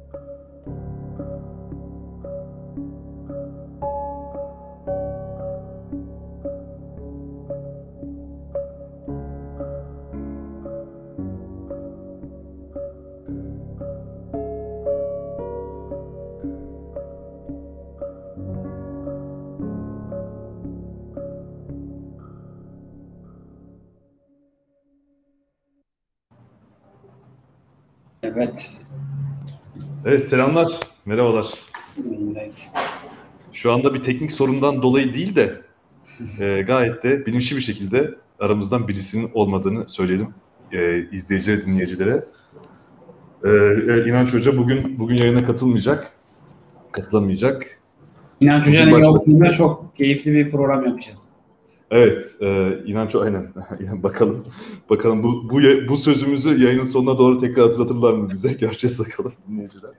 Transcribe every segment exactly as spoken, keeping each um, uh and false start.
Evet. Evet, selamlar, merhabalar. Yayındayız. Şu anda bir teknik sorundan dolayı değil de e, gayet de bilinçli bir şekilde aramızdan birisinin olmadığını söyleyelim e, izleyicilere, dinleyicilere. E, e, İnanç Hoca bugün bugün yayına katılmayacak, katılamayacak. İnanç Bugün Hoca'nın başka... yokluğunda çok keyifli bir program yapacağız. Evet, e, İnanç aynen. bakalım, bakalım bu, bu bu sözümüzü yayının sonuna doğru tekrar hatırlatırlar mı bize? Göreceğiz bakalım dinleyiciler.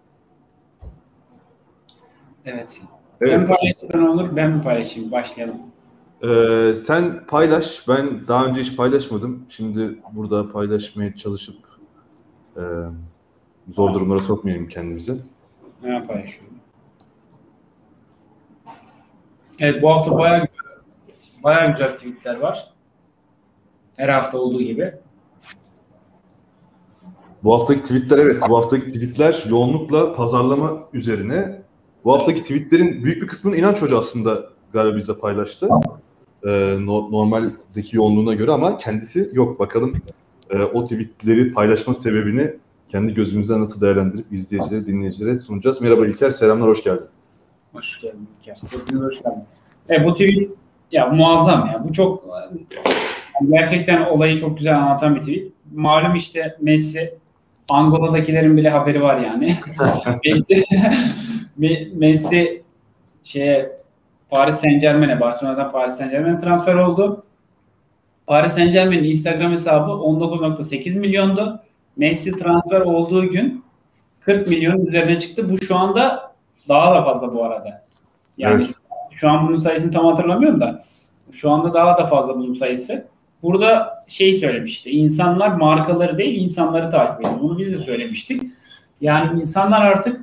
Evet. Evet. Sen paylaşırsan olur, ben mi paylaşayım? Başlayalım. Ee, sen paylaş. Ben daha önce hiç paylaşmadım. Şimdi burada paylaşmaya çalışıp e, zor durumlara sokmayayım kendimizi. Ne paylaşıyorum? Evet, bu hafta bayağı bayağı güzel tweetler var. Her hafta olduğu gibi. Bu haftaki tweetler evet. Bu haftaki tweetler yoğunlukla pazarlama üzerine. Bu haftaki tweetlerin büyük bir kısmını İnanç Hoca aslında galiba bize paylaştı. Ee, no, normaldeki yoğunluğuna göre ama kendisi yok. Bakalım e, o tweetleri paylaşma sebebini kendi gözümüzden nasıl değerlendirip izleyicilere, dinleyicilere sunacağız. Merhaba İlker, selamlar, hoş geldin. Hoş geldin İlker. Hepiniz hoş geldiniz. Evet, bu tweet ya muazzam ya. Bu çok gerçekten olayı çok güzel anlatan bir tweet. Malum işte Messi, Angola'dakilerin bile haberi var yani. Messi, Messi şeye Paris Saint-Germain'e, Barcelona'dan Paris Saint-Germain'e transfer oldu. Paris Saint-Germain'in Instagram hesabı on dokuz nokta sekiz milyondu. Messi transfer olduğu gün kırk milyonun üzerine çıktı. Bu şu anda daha da fazla bu arada. Yani Evet. şu an bunun sayısını tam hatırlamıyorum da şu anda daha da fazla bunun sayısı. Burada şey söylemişti. İnsanlar markaları değil, insanları takip ediyor. Bunu biz de söylemiştik. Yani insanlar artık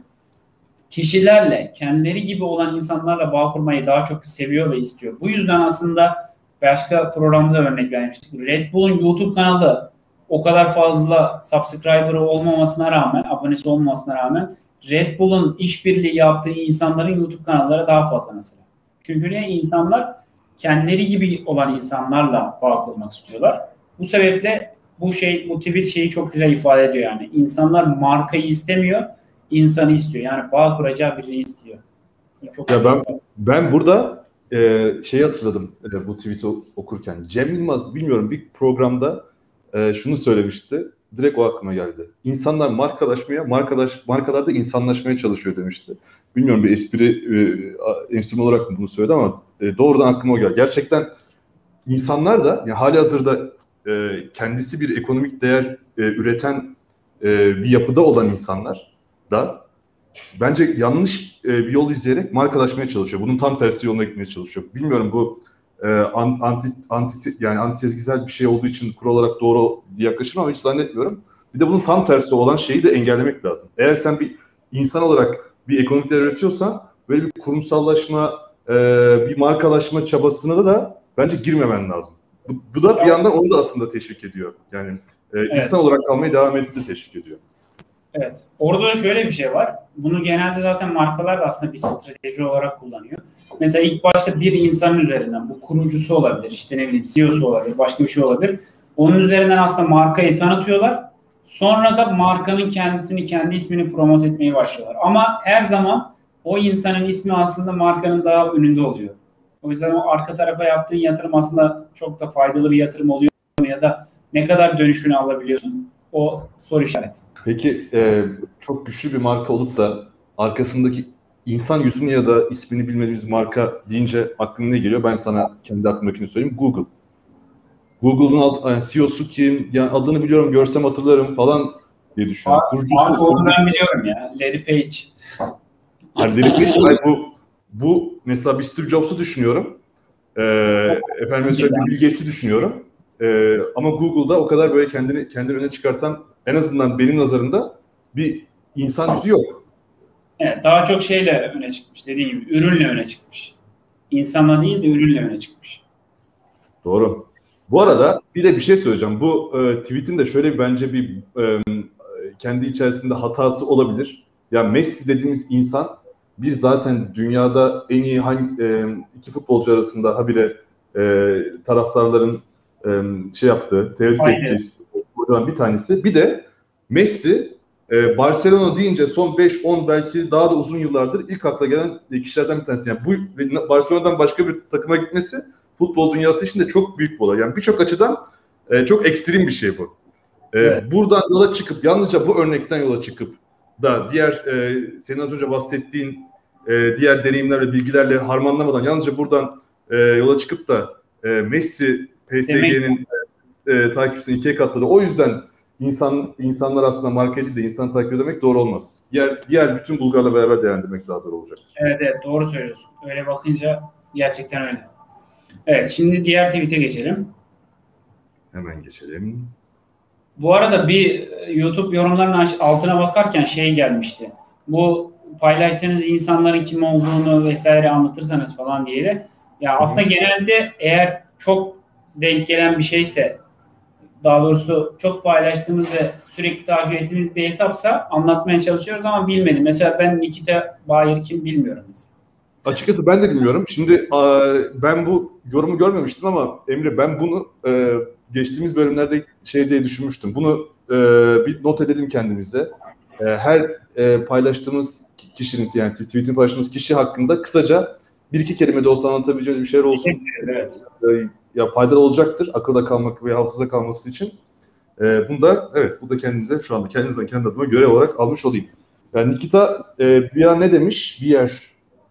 kişilerle, kendileri gibi olan insanlarla bağ kurmayı daha çok seviyor ve istiyor. Bu yüzden aslında başka programda örnek vermiştik. Red Bull'un YouTube kanalı o kadar fazla subscriber'ı olmamasına rağmen, abonesi olmamasına rağmen Red Bull'un işbirliği yaptığı insanların YouTube kanalları daha fazla mesela. Çünkü ne? İnsanlar kendileri gibi olan insanlarla bağ kurmak istiyorlar. Bu sebeple bu şey, bu tweet şeyi çok güzel ifade ediyor yani. İnsanlar markayı istemiyor, insanı istiyor. Yani bağ kuracağı birini istiyor. Çok ya ben ben burada e, şeyi hatırladım e, bu tweet'i okurken. Cem Yılmaz bilmiyorum bir programda e, şunu söylemişti. Direkt o aklıma geldi. İnsanlar markalaşmaya, markalaş, markalar da insanlaşmaya çalışıyor demişti. Bilmiyorum bir espri e, enstrüman olarak mı bunu söyledi ama e, doğrudan aklıma o geldi. Gerçekten insanlar da yani halihazırda e, kendisi bir ekonomik değer e, üreten e, bir yapıda olan insanlar da bence yanlış e, bir yol izleyerek markalaşmaya çalışıyor. Bunun tam tersi yoluna gitmeye çalışıyor. Bilmiyorum bu e, anti, anti yani antisezgisel bir şey olduğu için kural olarak doğru yaklaşım ama hiç zannetmiyorum. Bir de bunun tam tersi olan şeyi de engellemek lazım. Eğer sen bir insan olarak bir ekonomik değer üretiyorsan böyle bir kurumsallaşma, e, bir markalaşma çabasına da, da bence girmemen lazım. Bu, bu da bir yandan onu da aslında teşvik ediyor. Yani e, Evet. insan olarak kalmaya devam ettiğini teşvik ediyor. Evet. Orada da şöyle bir şey var. Bunu genelde zaten markalar da aslında bir strateji olarak kullanıyor. Mesela ilk başta bir insanın üzerinden, bu kurucusu olabilir, işte ne bileyim C E O'su olabilir, başka bir şey olabilir. Onun üzerinden aslında markayı tanıtıyorlar. Sonra da markanın kendisini, kendi ismini promote etmeye başlıyorlar. Ama her zaman o insanın ismi aslında markanın daha önünde oluyor. O yüzden o arka tarafa yaptığın yatırım aslında çok da faydalı bir yatırım oluyor mu ya da ne kadar dönüşünü alabiliyorsun? O soru işareti. Peki e, çok güçlü bir marka olup da arkasındaki insan yüzünü ya da ismini bilmediğimiz marka deyince aklına ne geliyor? Ben sana kendi aklımdakini söyleyeyim. Google. Google'un yani C E O'su kim? Yani adını biliyorum, görsem hatırlarım falan diye düşünüyorum. Kurucusu, Abi onu kurucusu. ben biliyorum ya. Larry Page. Hani Larry Page, hayır, bu, bu mesela bir Steve Jobs'u düşünüyorum. Ee, efendim mesela bir Bill Gates'i düşünüyorum. Ee, ama Google'da o kadar böyle kendini kendini öne çıkartan, en azından benim nazarımda bir insan yüzü yok. Evet, daha çok şeyle öne çıkmış. Dediğim gibi ürünle öne çıkmış. İnsanla değil de ürünle öne çıkmış. Doğru. Bu arada bir de bir şey söyleyeceğim. Bu e, tweet'in de şöyle bir, bence bir e, kendi içerisinde hatası olabilir. Ya Messi dediğimiz insan bir zaten dünyada en iyi hangi e, iki futbolcu arasında habire e, taraftarların e, şey yaptığı, tehdit ettiği futbolculardan bir tanesi. Bir de Messi e, Barcelona deyince son beş on belki daha da uzun yıllardır ilk akla gelen kişilerden bir tanesi. Yani bu Barcelona'dan başka bir takıma gitmesi futbol dünyası için de çok büyük bir olay. Yani birçok açıdan e, çok ekstrem bir şey bu. E, evet. Buradan yola çıkıp, yalnızca bu örnekten yola çıkıp da diğer e, senin az önce bahsettiğin e, diğer deneyimler ve bilgilerle harmanlamadan yalnızca buradan e, yola çıkıp da e, Messi P S G'nin e, e, takipçisini ikiye katladı. O yüzden insan insanlar aslında marka değil de insan takip edemek doğru olmaz. Diğer diğer bütün Bulgar'la beraber değerlendirmek daha doğru olacaktır. Evet evet, doğru söylüyorsun. Öyle bakınca gerçekten öyle. Evet, şimdi diğer tweet'e geçelim. Hemen geçelim. Bu arada bir YouTube yorumlarının altına bakarken şey gelmişti. Bu paylaştığınız insanların kim olduğunu vesaire anlatırsanız falan diye de. Ya aslında Hı-hı. genelde eğer çok denk gelen bir şeyse, daha doğrusu çok paylaştığımız ve sürekli takip ettiğimiz bir hesapsa anlatmaya çalışıyoruz ama bilmedim. Mesela ben Nikita Bayer kim bilmiyorum mesela. Açıkçası ben de bilmiyorum. Şimdi ben bu yorumu görmemiştim ama Emre, ben bunu geçtiğimiz bölümlerde şey diye düşünmüştüm. Bunu bir not edelim kendimize. Her paylaştığımız kişinin, yani tweet'ini paylaştığımız kişi hakkında kısaca bir iki kelime de olsa anlatabileceğimiz bir şeyler olsun. Evet. Ya faydalı olacaktır akılda kalmak ve hafızada kalması için. Bunu da evet, bu da kendimize şu anda kendinizden kendi adıma görev olarak almış olayım. Yani Nikita bir an ne demiş? Bir yer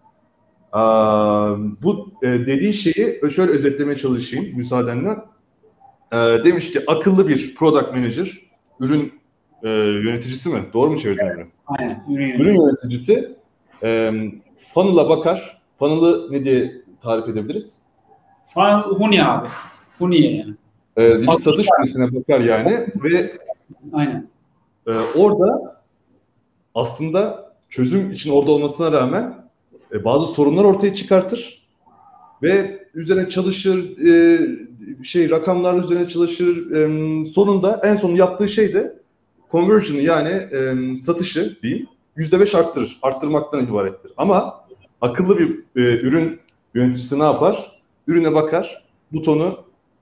Aa, bu e, dediği şeyi şöyle özetlemeye çalışayım müsaadenle. E, demiş ki akıllı bir product manager, ürün e, yöneticisi mi? Doğru mu çevirdim? Evet, aynen. Ürün, ürün yöneticisi e, funnel'a bakar. Funnel'ı ne diye tarif edebiliriz? Funnel Huni abi. Huni yani. E, bir satış süresine bakar yani ve aynen. E, orada aslında çözüm için orada olmasına rağmen e, bazı sorunlar ortaya çıkartır ve üzerine çalışır, e, şey rakamlar üzerine çalışır. E, sonunda en son yaptığı şey de conversion'ı, yani e, satışı diyeyim yüzde beş arttırır. Arttırmaktan ibarettir. Ama akıllı bir e, ürün yöneticisi ne yapar? Ürüne bakar, butonu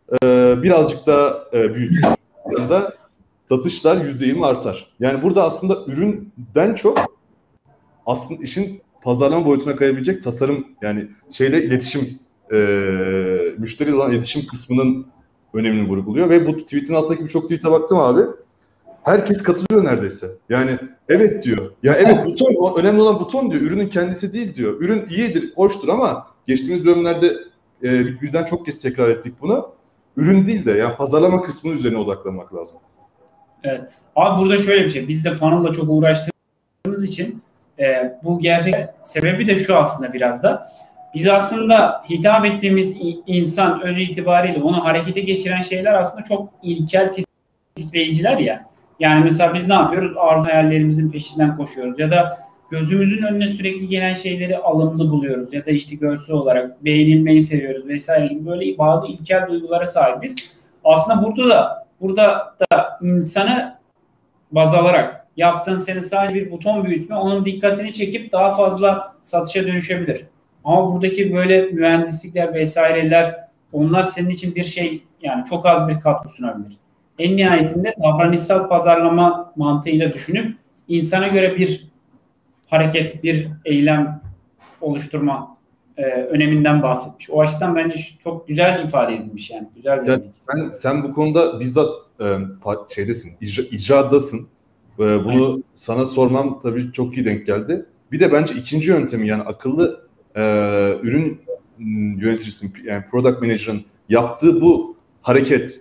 e, birazcık daha e, büyütür. Da satışlar yüzde yirmi artar. Yani burada aslında üründen çok aslında işin pazarlama boyutuna kayabilecek tasarım, yani şeyle iletişim, e, müşteriyle olan iletişim kısmının önemini vurguluyor ve bu tweet'in altındaki birçok tweet'e baktım abi. Herkes katılıyor neredeyse. Yani evet diyor. Ya evet, buton, önemli olan buton diyor. Ürünün kendisi değil diyor. Ürün iyidir, hoştur ama geçtiğimiz bölümlerde e, birden çok kez tekrar ettik bunu. Ürün değil de yani pazarlama kısmının üzerine odaklanmak lazım. Evet. Abi burada şöyle bir şey. Biz de funnel'la çok uğraştığımız için e, bu gerçek sebebi de şu aslında biraz da. Biz aslında hitap ettiğimiz insan öz itibariyle onu harekete geçiren şeyler aslında çok ilkel titreyiciler ya. Yani mesela biz ne yapıyoruz? Arzu hayallerimizin peşinden koşuyoruz ya da gözümüzün önüne sürekli gelen şeyleri alımlı buluyoruz ya da işte görsel olarak beğenilmeyi seviyoruz vesaire gibi böyle bazı ilkel duygulara sahibiz. Aslında burada da burada da insanı baz alarak yaptığın senin sadece bir buton büyütme onun dikkatini çekip daha fazla satışa dönüşebilir. Ama buradaki böyle mühendislikler vesaireler, onlar senin için bir şey, yani çok az bir katkı sunabilir. En nihayetinde davranışsal pazarlama mantığıyla düşünüp insana göre bir hareket, bir eylem oluşturma e, öneminden bahsetmiş. O açıdan bence çok güzel ifade edilmiş yani. Güzel ya sen sen bu konuda bizzat e, şeydesin, icra, icradasın. E, bunu evet. Sana sormam tabii çok iyi denk geldi. Bir de bence ikinci yöntemi, yani akıllı e, ürün yöneticisinin, yani product manager'ın yaptığı bu hareket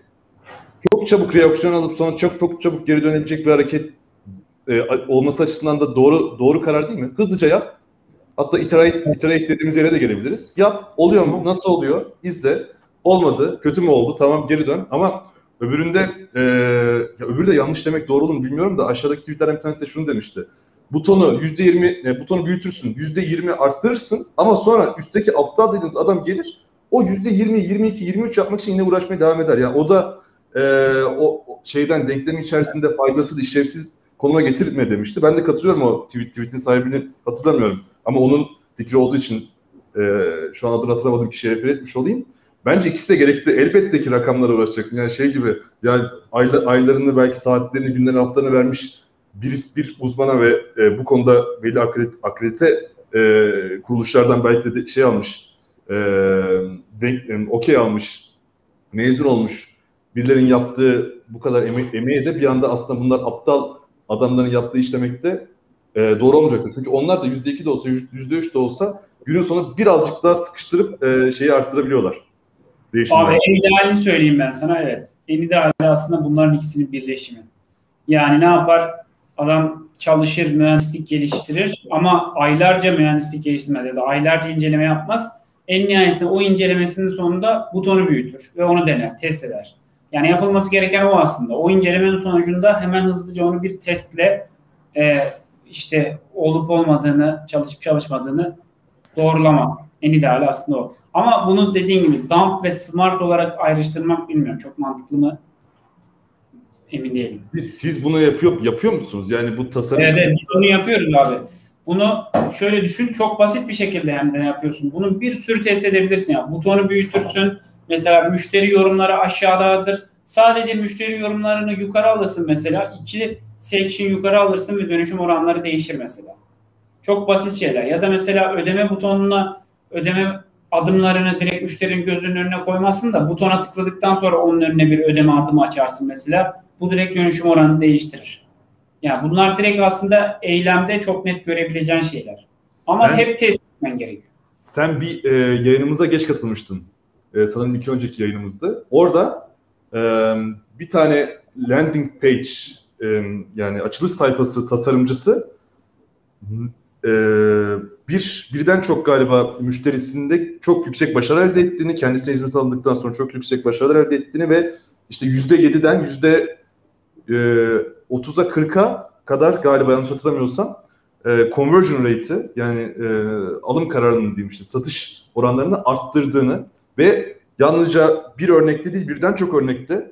çok çabuk reaksiyon alıp sonra çok çok çabuk geri dönebilecek bir hareket e, olması açısından da doğru doğru karar değil mi? Hızlıca yap. Hatta iterate, iterate dediğimiz yere de gelebiliriz. Yap. Oluyor mu? Nasıl oluyor? İzle. Olmadı. Kötü mü oldu? Tamam, geri dön. Ama öbüründe e, ya öbürü de yanlış demek doğru olur mu bilmiyorum da aşağıdaki tweetlerden bir tanesi de şunu demişti. butonu yüzde yirmi e, butonu büyütürsün, yüzde yirmi arttırırsın ama sonra üstteki aptal dediğiniz adam gelir, o yüzde yirmi, yirmi iki, yirmi üç yapmak için yine uğraşmaya devam eder. Yani o da e, o şeyden denklemin içerisinde faydasız, işlevsiz konuma getirme demişti. Ben de katılıyorum o tweet, tweetin sahibini hatırlamıyorum. Ama onun fikri olduğu için e, şu an adını hatırlamadığım kişiye refer etmiş olayım. Bence ikisi de gerekli. Elbette ki rakamlara uğraşacaksın. Yani şey gibi, yani ayla, aylarını, belki saatlerini, günlerini, haftalarını vermiş bir, bir uzmana ve e, bu konuda belli akredite, akredite e, kuruluşlardan belki de şey almış, e, denk, e, okey almış, mezun olmuş birilerinin yaptığı bu kadar eme emeğe de bir anda aslında bunlar aptal adamların yaptığı işlemekte e, doğru olmayacaktır. Çünkü onlar da yüzde iki de olsa, yüzde üç de olsa günün sonu birazcık daha sıkıştırıp e, şeyi arttırabiliyorlar. Abi en idealini söyleyeyim ben sana, evet. En ideali aslında bunların ikisinin birleşimi. Yani ne yapar? Adam çalışır, mühendislik geliştirir ama aylarca mühendislik geliştirmez ya da aylarca inceleme yapmaz. En nihayetinde o incelemesinin sonunda butonu büyütür ve onu dener, test eder. Yani yapılması gereken o aslında. O incelemenin sonucunda hemen hızlıca onu bir testle e, işte olup olmadığını, çalışıp çalışmadığını doğrulamak. En ideali aslında o. Ama bunu dediğin gibi dumb ve smart olarak ayrıştırmak bilmiyorum. Çok mantıklı mı? Emin değilim. Siz, siz bunu yapıyor yapıyor musunuz? Yani bu tasarım... Evet, evet, biz bunu yapıyoruz abi. Bunu şöyle düşün, çok basit bir şekilde yani ne yapıyorsun? Bunu bir sürü test edebilirsin. Yani butonu büyütürsün. Mesela müşteri yorumları aşağıdadır. Sadece müşteri yorumlarını yukarı alırsın mesela. İki section yukarı alırsın ve dönüşüm oranları değişir mesela. Çok basit şeyler. Ya da mesela ödeme butonuna ödeme adımlarını direkt müşterinin gözünün önüne koymazsın da butona tıkladıktan sonra onun önüne bir ödeme adımı açarsın mesela. Bu direkt dönüşüm oranını değiştirir. Yani bunlar direkt aslında eylemde çok net görebileceğin şeyler. Ama sen, hep test etmen gerekiyor. Sen bir e, yayınımıza geç katılmıştın. E, sanırım iki önceki yayınımızdı. Orada e, bir tane landing page e, yani açılış sayfası tasarımcısı e, bir birden çok galiba müşterisinde çok yüksek başarı elde ettiğini, kendisine hizmet alındıktan sonra çok yüksek başarılar elde ettiğini ve işte yüzde yediden yüzde otuza kırka kadar galiba yanlış hatırlamıyorsam e, conversion rate'i yani e, alım kararının diyeyim işte satış oranlarını arttırdığını ve yalnızca bir örnekte değil birden çok örnekte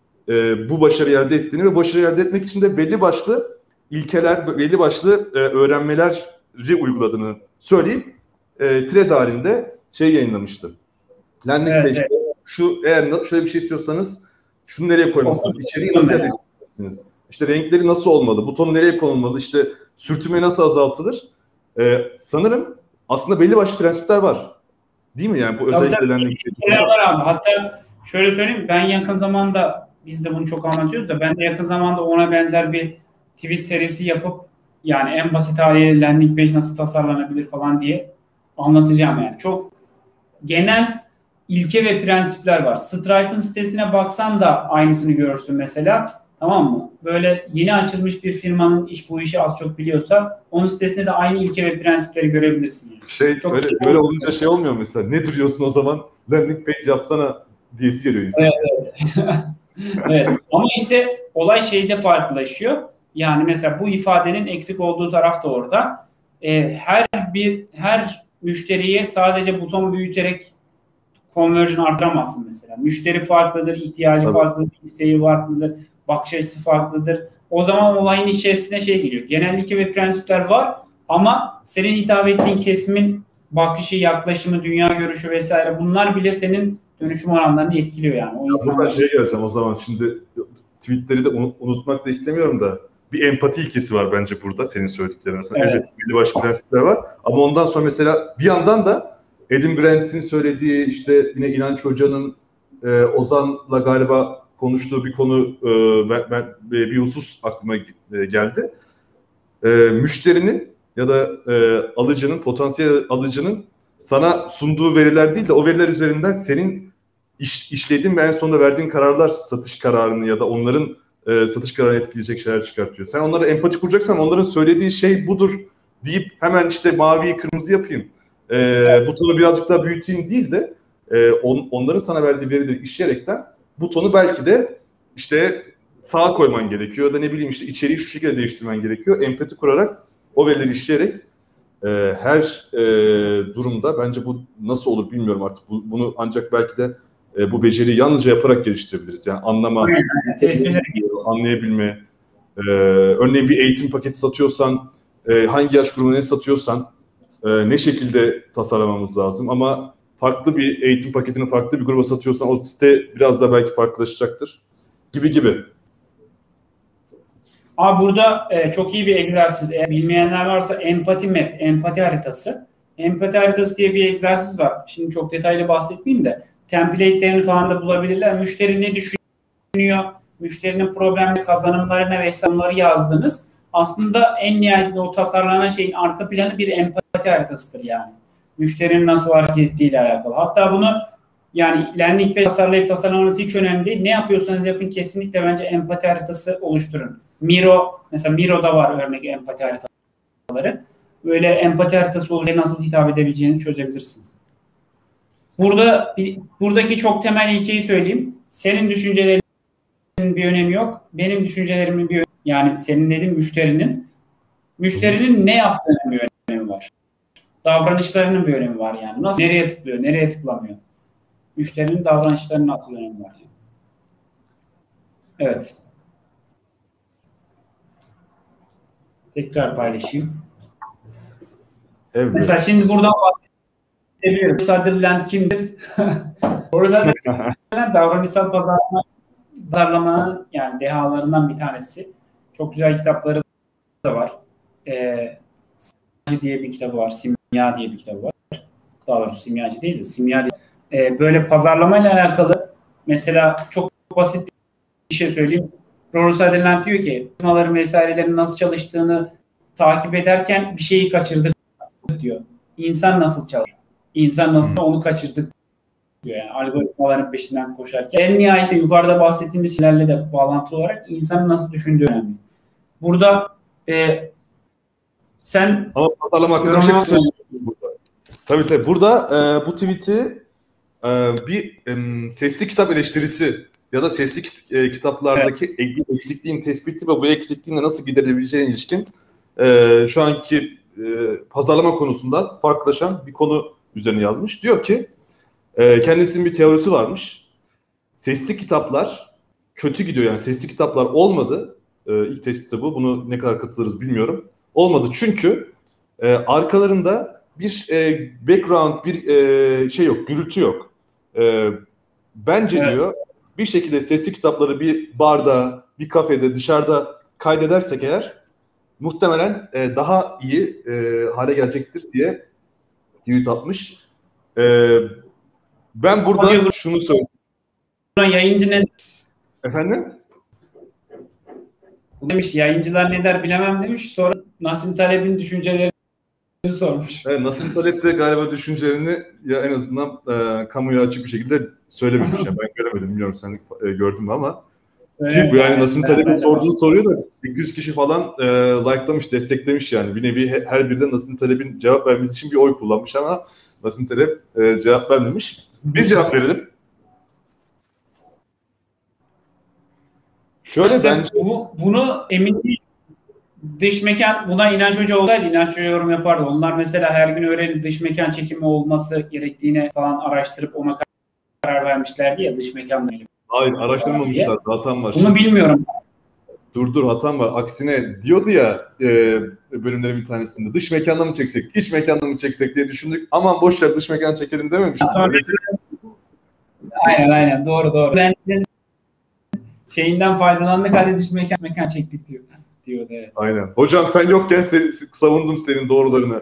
e, bu başarıyı elde ettiğini ve başarıyı elde etmek için de belli başlı ilkeler, belli başlı e, öğrenmeleri uyguladığını söyleyip e, thread halinde şey yayınlamıştı. Landing Evet, page'de evet. Şu eğer şöyle bir şey istiyorsanız şunu nereye koymalısınız? İçeriği nasıl yerleştireceksiniz? İşte renkleri nasıl olmalı? Butonu nereye konulmalı? İşte sürtünme nasıl azaltılır? Ee, sanırım aslında belli başlı prensipler var. Değil mi? Yani bu tabii, özellikle tabii. landing page'de var abi. Hatta şöyle söyleyeyim, ben yakın zamanda biz de bunu çok anlatıyoruz da ben de yakın zamanda ona benzer bir tweet serisi yapıp yani en basit haliyle landing page nasıl tasarlanabilir falan diye anlatacağım yani. Çok genel ilke ve prensipler var. Stripe'ın sitesine baksan da aynısını görürsün mesela. Tamam mı? Böyle yeni açılmış bir firmanın iş bu işi az çok biliyorsa onun sitesinde de aynı ilke ve prensipleri görebilirsin. Yani. Şey çok öyle, böyle olunca şey olmuyor mesela. Ne duruyorsun o zaman? Landing page yapsana diyesi geliyor insan. Evet, evet. Evet. Ama işte olay şeyde farklılaşıyor. Yani mesela bu ifadenin eksik olduğu taraf da orada. Ee, her bir her müşteriye sadece buton büyüterek conversion artıramazsın mesela. Müşteri farklıdır, ihtiyacı Tabii. farklıdır, isteği farklıdır, bakış açısı farklıdır. O zaman olayın içerisine şey geliyor. Genel ilke ve prensipler var ama senin hitap ettiğin kesimin bakışı, yaklaşımı, dünya görüşü vesaire bunlar bile senin dönüşüm oranlarını etkiliyor yani. O insanlar... Buradan şeye geleceğim o zaman. Şimdi tweetleri de unutmak da istemiyorum da bir empati ilkesi var bence burada senin söylediklerin arasında. Evet. Evet, belli başlı prensipler var. Ama ondan sonra mesela bir yandan da Adam Grant'in söylediği işte yine İnanç Hoca'nın e, Ozan'la galiba konuştuğu bir konu e, ben, ben bir husus aklıma e, geldi. E, müşterinin ya da e, alıcının, potansiyel alıcının sana sunduğu veriler değil de o veriler üzerinden senin iş, işlediğin ve en sonunda verdiğin kararlar satış kararını ya da onların e, satış kararını etkileyecek şeyler çıkartıyor. Sen onlara empati kuracaksan onların söylediği şey budur deyip hemen işte maviyi kırmızı yapayım. E, butonu birazcık daha büyüteyim değil de e, on, onların sana verdiği verileri işleyerekten butonu belki de işte sağa koyman gerekiyor ya da ne bileyim işte içeriği şu şekilde değiştirmen gerekiyor. Empati kurarak O verileri işleyerek e, her e, durumda, bence bu nasıl olur bilmiyorum artık. Bu, bunu ancak belki de e, bu beceriyi yalnızca yaparak geliştirebiliriz. Yani anlama, anlayabilme. E, örneğin bir eğitim paketi satıyorsan, e, hangi yaş grubuna ne satıyorsan e, ne şekilde tasarlamamız lazım. Ama farklı bir eğitim paketini farklı bir gruba satıyorsan o site biraz da belki farklılaşacaktır. Gibi gibi. Abi burada e, çok iyi bir egzersiz. Eğer bilmeyenler varsa empati map, empati haritası. Empati haritası diye bir egzersiz var. Şimdi çok detaylı bahsetmeyeyim de. Template'lerini falan da bulabilirler. Müşteri ne düşünüyor? Müşterinin problemli kazanımlarına ve hesapları yazdınız. Aslında en nihayetinde o tasarlanan şeyin arka planı bir empati haritasıdır yani. Müşterinin nasıl hareket ettiğiyle alakalı. Hatta bunu yani landing page tasarlayıp tasarlamanız hiç önemli değil. Ne yapıyorsanız yapın kesinlikle bence empati haritası oluşturun. Miro, mesela Miro'da var örnek empati haritaları. Böyle empati haritası olunca nasıl hitap edebileceğini çözebilirsiniz. Burada buradaki çok temel ilkeyi söyleyeyim. Senin düşüncelerinin bir önemi yok. Benim düşüncelerimin bir önemi, yani senin dediğin müşterinin müşterinin ne yaptığının bir önemi var. Davranışlarının bir önemi var yani. Nasıl, nereye tıklıyor, nereye tıklamıyor. Müşterinin davranışlarının nasıl bir önemi var yani. Evet. Tekrar paylaşayım. Evet. Mesela şimdi buradan bahsedebilirim. Sutherland kimdir? Sutherland davranışsal pazarlama, pazarlamanın yani dehalarından bir tanesi. Çok güzel kitapları da var. Ee, Simyacı diye bir kitabı var. Simya diye bir kitabı var. Daha doğrusu simyacı değil de simya diye. Ee, böyle pazarlamayla alakalı mesela çok basit bir şey söyleyeyim. Rory Sutherland diyor ki firmaların vesairelerin nasıl çalıştığını takip ederken bir şeyi kaçırdık diyor. İnsan nasıl çalışıyor? İnsan nasıl onu kaçırdık diyor yani algoritmaların peşinden koşarken. En nihayetinde yukarıda bahsettiğimiz şeylerle de bağlantılı olarak insanın nasıl düşündüğü önemli. Burada e, sen ama pazarlama hakkında şey burada. Tabii tabii. Burada e, bu tweet'i e, bir e, sesli kitap eleştirisi ya da sesli kit- e, kitaplardaki evet. eksikliğin tespiti ve bu eksikliğinle nasıl giderilebileceğine ilişkin e, şu anki e, pazarlama konusunda farklılaşan bir konu üzerine yazmış. Diyor ki e, kendisinin bir teorisi varmış. Sesli kitaplar kötü gidiyor, yani sesli kitaplar olmadı. E, ilk tespiti bu. Bunu ne kadar katılırız bilmiyorum. Olmadı çünkü e, arkalarında bir e, background, bir e, şey yok, gürültü yok. E, bence evet. diyor bir şekilde sesli kitapları bir barda, bir kafede, dışarıda kaydedersek eğer muhtemelen e, daha iyi e, hale gelecektir diye tweet atmış. E, ben burada Abi, şunu söyleyeyim. Yayıncı ne? Efendim? Demiş yayıncılar ne der bilemem demiş. Sonra Nassim Taleb'in düşüncelerini sormuş. Evet, Nassim Talep de galiba düşüncelerini ya en azından e, kamuya açık bir şekilde söylememiş. Yani ben göremedim, bilmiyorum sen e, gördün mü ama. Evet, ki bu yani Nassim Taleb'in sorduğu soruyu da sekiz yüz kişi falan e, likelamış, desteklemiş yani. Bir nevi her birden Nassim Taleb'in cevap vermesi için bir oy kullanmış ama Nassim Talep e, cevap vermemiş. Biz cevap verelim. Şöyle işte bence... bu, bunu emin değil. Dış mekan, buna İnanç Hoca olsaydı İnanç Hoca yorum yapardı. Onlar mesela her gün öğrenip dış mekan çekimi olması gerektiğine falan araştırıp ona karar vermişlerdi ya dış mekanla ilgili. Hayır, araştırmamışlar. Hatam var. Bunu bilmiyorum. Dur dur hatam var. Aksine diyordu ya e, bölümlerin bir tanesinde dış mekanda mı çeksek, iç mekanda mı çeksek diye düşündük. Aman boş ver dış mekan çekelim dememiş. Sonra... aynen aynen doğru doğru. Ben şeyinden faydalandık hadi dış mekan, mekan çektik diyor. diyordu evet. Aynen. Hocam sen yokken se- savundum senin doğrularını.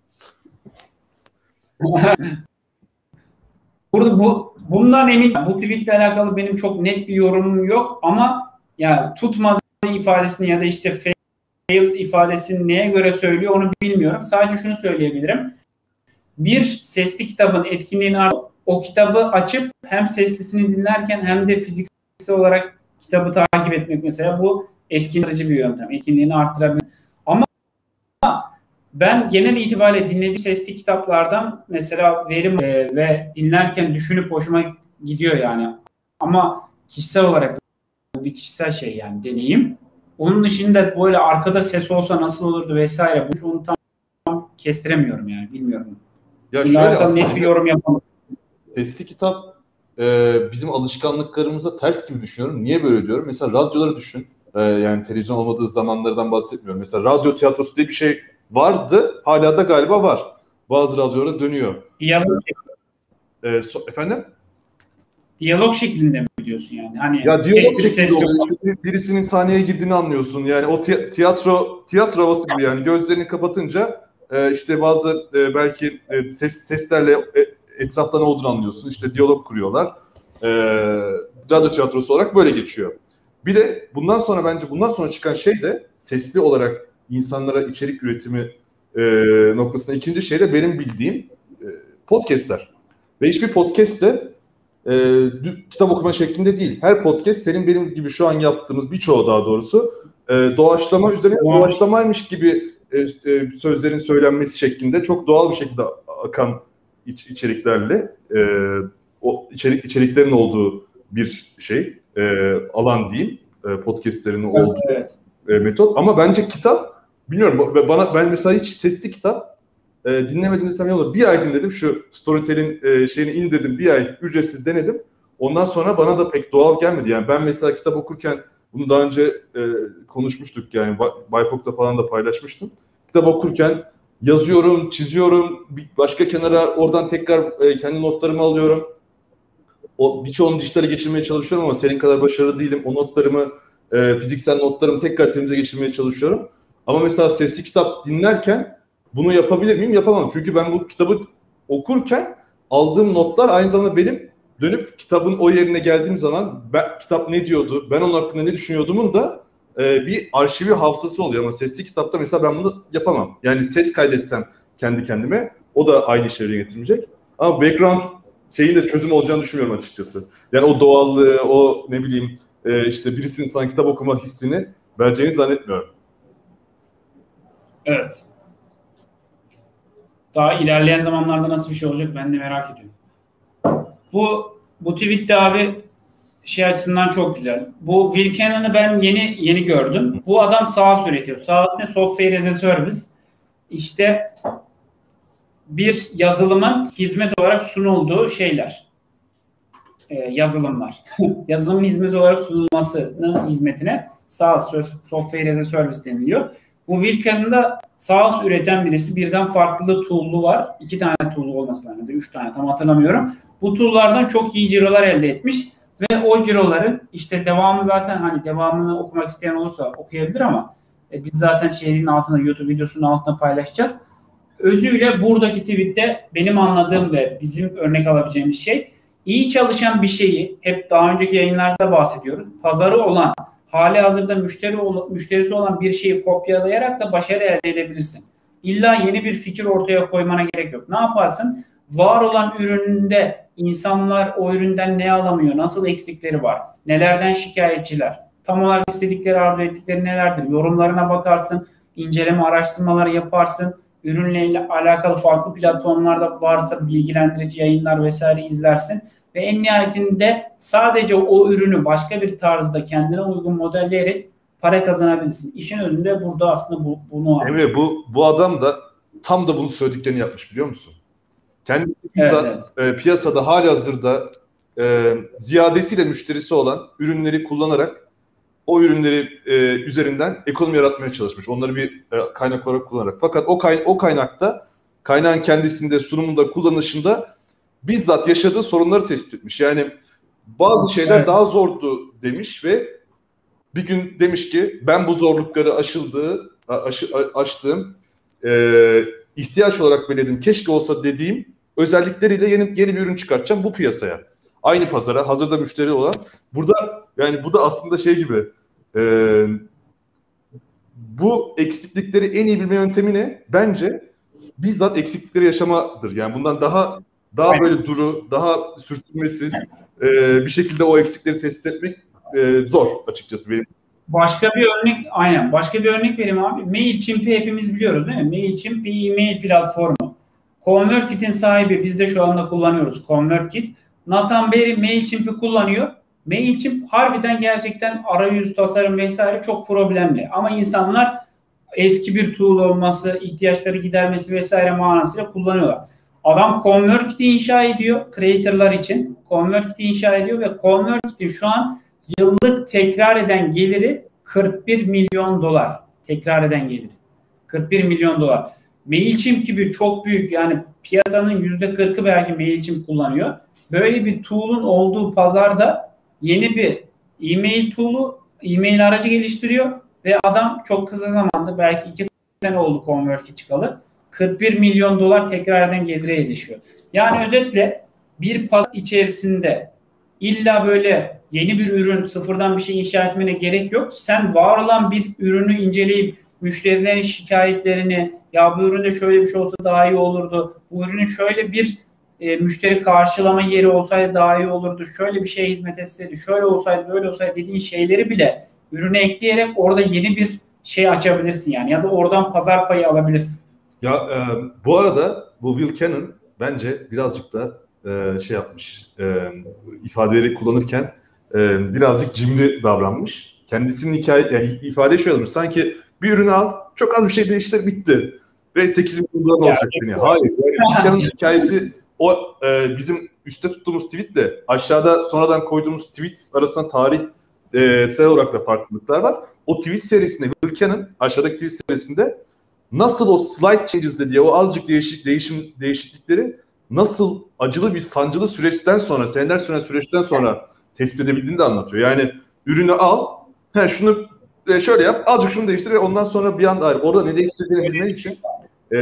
Burada bu bundan emin. Bu tweetle alakalı benim çok net bir yorumum yok ama ya tutmadığı ifadesini ya da işte fail ifadesini neye göre söylüyor onu bilmiyorum. Sadece şunu söyleyebilirim. Bir sesli kitabın etkinliğini o kitabı açıp hem seslisini dinlerken hem de fiziksel olarak kitabı takip etmek mesela bu etkinleyici bir yöntem. Etkinliğini arttırabilir. Ama ben genel itibariyle dinlediğim sesli kitaplardan mesela verim e, ve dinlerken düşünüp hoşuma gidiyor yani. Ama kişisel olarak bu bir kişisel şey yani deneyim. Onun dışında böyle arkada ses olsa nasıl olurdu vesaire. Bu onu tam, tam kestiremiyorum yani. Bilmiyorum. Ya Bunun şöyle alakalı aslında net bir yorum yapalım. sesli kitap e, bizim alışkanlıklarımıza ters gibi düşünüyorum. Niye böyle diyorum? Mesela radyoları düşün. E, yani televizyon olmadığı zamanlardan bahsetmiyorum. Mesela radyo tiyatrosu diye bir şey vardı. Hala da galiba var. Bazı radyolarda dönüyor. Diyalog, E, so, efendim? diyalog şeklinde mi diyorsun yani? Hani Ya tek diyalog bir şeklinde ses yok. oluyor. İşte birisinin sahneye girdiğini anlıyorsun. Yani o ti- tiyatro tiyatro havası gibi yani gözlerini kapatınca e, işte bazı e, belki e, ses seslerle e, etrafta ne olduğunu anlıyorsun. İşte diyalog kuruyorlar. E, radyo tiyatrosu olarak böyle geçiyor. Bir de bundan sonra bence bundan sonra çıkan şey de sesli olarak insanlara içerik üretimi e, noktasında ikinci şey de benim bildiğim e, podcastler. Ve hiçbir podcast de e, kitap okuma şeklinde değil. Her podcast senin benim gibi şu an yaptığımız birçoğu daha doğrusu e, doğaçlama üzerine doğaçlamaymış gibi e, e, sözlerin söylenmesi şeklinde çok doğal bir şekilde akan iç, içeriklerle e, o içerik içeriklerin olduğu bir şey e, alan diyeyim e, podcastlerin olduğu Evet. e, metot. Ama bence kitap bilmiyorum bana ben mesela hiç sesli kitap e, dinlemedim desem ne olur. Bir ay dinledim şu Storytel'in e, şeyini indirdim. Bir ay ücretsiz denedim. Ondan sonra bana da pek doğal gelmedi. Yani ben mesela kitap okurken bunu daha önce e, konuşmuştuk yani Bayfok'ta falan da paylaşmıştım. Kitap okurken yazıyorum, çiziyorum, başka kenara oradan tekrar e, kendi notlarımı alıyorum. O birçoğunu dijitale geçirmeye çalışıyorum ama senin kadar başarılı değilim. O notlarımı, e, fiziksel notlarımı tekrar temize geçirmeye çalışıyorum. Ama mesela sesli kitap dinlerken bunu yapabilir miyim? Yapamam. Çünkü ben bu kitabı okurken aldığım notlar aynı zamanda benim dönüp kitabın o yerine geldiğim zaman ben, kitap ne diyordu, ben onun hakkında ne düşünüyordumun da e, bir arşivi hafızası oluyor. Ama sesli kitapta mesela ben bunu yapamam. Yani ses kaydetsem kendi kendime o da aynı işleri getirmeyecek. Ama background şeyin de çözüm olacağını düşünmüyorum açıkçası. Yani o doğallığı, o ne bileyim e, işte birisinin sana kitap okuma hissini vereceğini zannetmiyorum. Evet. Daha ilerleyen zamanlarda nasıl bir şey olacak ben de merak ediyorum. Bu bu tweette abi şey açısından çok güzel. Bu Will Cannon'ı ben yeni yeni gördüm. Bu adam SaaS üretiyor. SaaS ne? Software as a Service. İşte bir yazılımın hizmet olarak sunulduğu şeyler. Ee, yazılımlar. Yazılımın hizmet olarak sunulmasının hizmetine SaaS, Software as a Service deniliyor. Bu Will Cannon'da SaaS üreten birisi, birden farklı tool'u var. İki tane tool'u olması lazım. Üç tane tam hatırlamıyorum. Bu tool'lardan çok iyi cirolar elde etmiş. Ve o ciroların işte devamı zaten hani devamını okumak isteyen olursa okuyabilir ama e, biz zaten şeyin altına YouTube videosunun altına paylaşacağız. Özüyle buradaki tweette benim anladığım ve bizim örnek alabileceğimiz şey iyi çalışan bir şeyi hep daha önceki yayınlarda bahsediyoruz. Pazarı olan, hali hazırda müşteri müşterisi olan bir şeyi kopyalayarak da başarı elde edebilirsin. İlla yeni bir fikir ortaya koymana gerek yok. Ne yaparsın? Var olan ürününde insanlar o üründen ne alamıyor, nasıl eksikleri var, nelerden şikayetçiler, tam olarak istedikleri, arzu ettikleri nelerdir, yorumlarına bakarsın, inceleme araştırmaları yaparsın, ürünle alakalı farklı platformlarda varsa bilgilendirici yayınlar vesaire izlersin ve en nihayetinde sadece o ürünü başka bir tarzda kendine uygun modelleyerek para kazanabilirsin. İşin özünde burada aslında bu, bunu anlıyor. Emre bu, bu adam da tam da bunu söylediklerini yapmış biliyor musun? Kendisi bizzat evet, evet. E, piyasada halihazırda e, ziyadesiyle müşterisi olan ürünleri kullanarak o ürünleri e, üzerinden ekonomi yaratmaya çalışmış. Onları bir e, kaynak olarak kullanarak. Fakat o, kay, o kaynakta kaynağın kendisinde, sunumunda, kullanışında bizzat yaşadığı sorunları tespit etmiş. Yani bazı şeyler evet. daha zordu demiş ve bir gün demiş ki ben bu zorlukları aşıldığı, aşı, aştığım, e, ihtiyaç olarak belirledim. Keşke olsa dediğim özellikleriyle yeni, yeni bir ürün çıkartacağım bu piyasaya. Aynı pazara, hazırda müşteri olan. Burada yani bu da aslında şey gibi e, bu eksiklikleri en iyi bilme yöntemi ne? Bence bizzat eksiklikleri yaşamadır. Yani bundan daha daha aynen. Böyle duru, daha sürtünmesiz e, bir şekilde o eksikleri tespit etmek e, zor açıkçası benim. Başka bir örnek, aynen. Başka bir örnek vereyim abi. Mailchimp'i hepimiz biliyoruz değil mi? Mailchimp bir e-mail platformu. ConvertKit'in sahibi, biz de şu anda kullanıyoruz ConvertKit. Nathan Barry Mailchimp'i kullanıyor. MailChimp harbiden gerçekten arayüz, tasarım vesaire çok problemli. Ama insanlar eski bir tool olması, ihtiyaçları gidermesi vesaire manasıyla kullanıyorlar. Adam ConvertKit'i inşa ediyor creator'lar için. ConvertKit'i inşa ediyor ve ConvertKit'in şu an yıllık tekrar eden geliri kırk bir milyon dolar. Tekrar eden geliri. kırk bir milyon dolar. MailChimp gibi çok büyük, yani piyasanın yüzde kırkı belki MailChimp kullanıyor. Böyle bir tool'un olduğu pazarda yeni bir e-mail tool'u, e-mail aracı geliştiriyor ve adam çok kısa zamanda, belki iki sene oldu ConvertKit çıkalı, kırk bir milyon dolar tekrar eden gelire erişiyor. Yani özetle bir pazar içerisinde illa böyle yeni bir ürün, sıfırdan bir şey inşa etmene gerek yok. Sen var olan bir ürünü inceleyip müşterilerin şikayetlerini, ya bu üründe şöyle bir şey olsa daha iyi olurdu, bu ürünün şöyle bir e, müşteri karşılama yeri olsaydı daha iyi olurdu, şöyle bir şeye hizmet etseydi, şöyle olsaydı, böyle olsaydı dediğin şeyleri bile ürüne ekleyerek orada yeni bir şey açabilirsin yani, ya da oradan pazar payı alabilirsin. Ya e, bu arada bu Will Cannon bence birazcık da e, şey yapmış, e, ifadeleri kullanırken e, birazcık cimri davranmış. Kendisinin hikaye, yani ifade şöyle olmuş, sanki bir ürünü al, çok az bir şey değiştir, bitti. Ve sekiz milyon dolar olacak yani. Hayır. Yani Will Cannon'ın hikayesi o e, bizim üstte tuttuğumuz tweetle aşağıda sonradan koyduğumuz tweet arasında tarih e, sayı olarak da farklılıklar var. O tweet serisinde Will Cannon aşağıdaki tweet serisinde nasıl o slide changes dediği o azıcık değişik değişim değişiklikleri nasıl acılı bir sancılı süreçten sonra, seneler süren süreçten sonra tespit edebildiğini de anlatıyor. Yani ürünü al, he, şunu e, şöyle yap, azıcık şunu değiştir ve ondan sonra bir anda ayrı. Orada ne değiştirdiğini bilmek için e,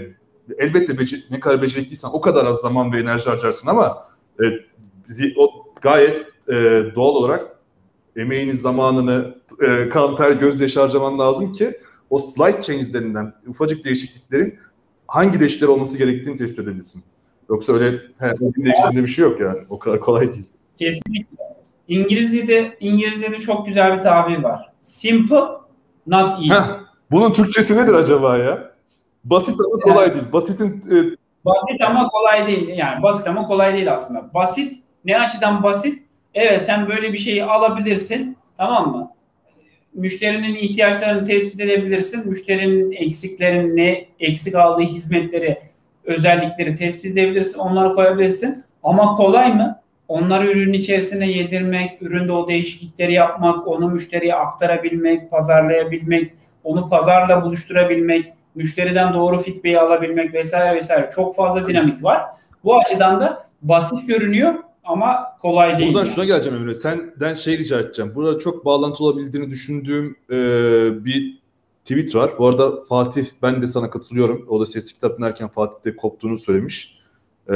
elbette becer- ne kadar becerikliysen o kadar az zaman ve enerji harcarsın ama e, bizi o gayet e, doğal olarak emeğinin zamanını e, kan ter gözyaşı harcaman lazım ki o slide changes denilen ufacık değişikliklerin hangi değişiklikler olması gerektiğini tespit edebilirsin. Yoksa öyle her gün değiştirdiğinde bir şey yok yani. O kadar kolay değil. Kesinlikle. İngilizce'de İngilizce'de çok güzel bir tabir var. Simple, not easy. Heh, bunun Türkçesi nedir acaba ya? Basit ama kolay Evet. değil. Basitin e, Basit ama kolay değil. Yani basit ama kolay değil aslında. Basit, ne açıdan basit? Evet, sen böyle bir şeyi alabilirsin. Tamam mı? Müşterinin ihtiyaçlarını tespit edebilirsin. Müşterinin eksiklerini, ne eksik aldığı hizmetleri, özellikleri tespit edebilirsin. Onları koyabilirsin. Ama kolay mı? Onları ürünün içerisine yedirmek, üründe o değişiklikleri yapmak, onu müşteriye aktarabilmek, pazarlayabilmek, onu pazarla buluşturabilmek, müşteriden doğru feedback'i alabilmek vesaire vesaire. Çok fazla dinamik var. Bu açıdan da basit görünüyor ama kolay değil. Buradan yani. şuna geleceğim Emre. Senden şey rica edeceğim. Burada çok bağlantı olabildiğini düşündüğüm e, bir tweet var. Bu arada Fatih, ben de sana katılıyorum. O da sesli kitap dinlerken Fatih'te koptuğunu söylemiş. E,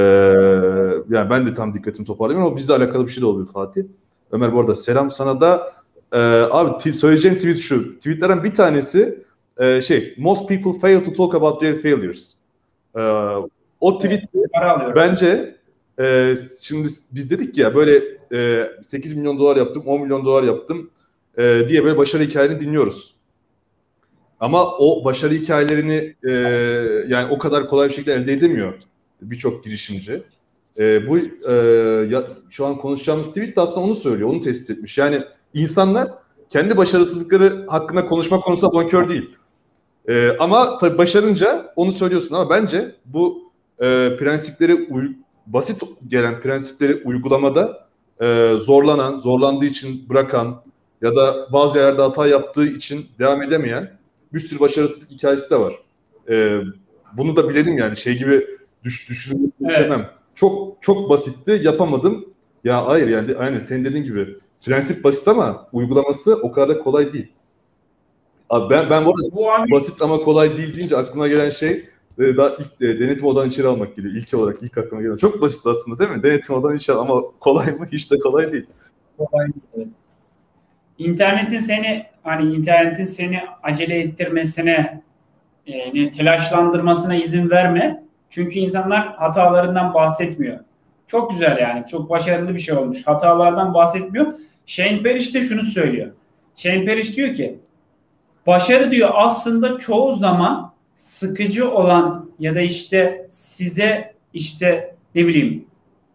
yani ben de tam dikkatimi toparlayayım ama bizle alakalı bir şey de oluyor Fatih. Ömer, bu arada selam sana da. E, abi t- söyleyeceğim tweet şu. Tweetlerden bir tanesi e, şey, most people fail to talk about their failures. E, o tweet Evet, bence Ee, şimdi biz dedik ya böyle e, sekiz milyon dolar yaptım, on milyon dolar yaptım e, diye böyle başarı hikayelerini dinliyoruz. Ama o başarı hikayelerini e, yani o kadar kolay bir şekilde elde edemiyor birçok girişimci. E, bu e, ya, şu an konuşacağımız tweet de aslında onu söylüyor, onu tespit etmiş. Yani insanlar kendi başarısızlıkları hakkında konuşma konusunda bonkör değil. E, ama tabii başarınca onu söylüyorsun ama bence bu e, prensipleri uy- basit gelen prensipleri uygulamada e, zorlanan, zorlandığı için bırakan ya da bazı yerlerde hata yaptığı için devam edemeyen bir sürü başarısızlık hikayesi de var. E, bunu da bilelim yani şey gibi düş, düşünülmesini Evet. istemem. Çok çok basitti, yapamadım. Ya hayır yani aynen senin dediğin gibi prensip basit ama uygulaması o kadar da kolay değil. Abi ben ben bu arada Bu an basit ama kolay değil deyince aklıma gelen şey e, daha ilk e, denetim odadan içeri almak geliyor. İlk olarak ilk aklıma gelen. Çok basit aslında değil mi? Denetim odadan içeri ama kolay mı? Hiç de kolay değil. kolay değil. Evet. İnternetin seni hani internetin seni acele ettirmesine, e, ne, telaşlandırmasına izin verme. Çünkü insanlar hatalarından bahsetmiyor. Çok güzel yani. Çok başarılı bir şey olmuş. Hatalardan bahsetmiyor. Shane Parrish de şunu söylüyor. Shane Parrish diyor ki başarı diyor aslında çoğu zaman sıkıcı olan ya da işte size işte ne bileyim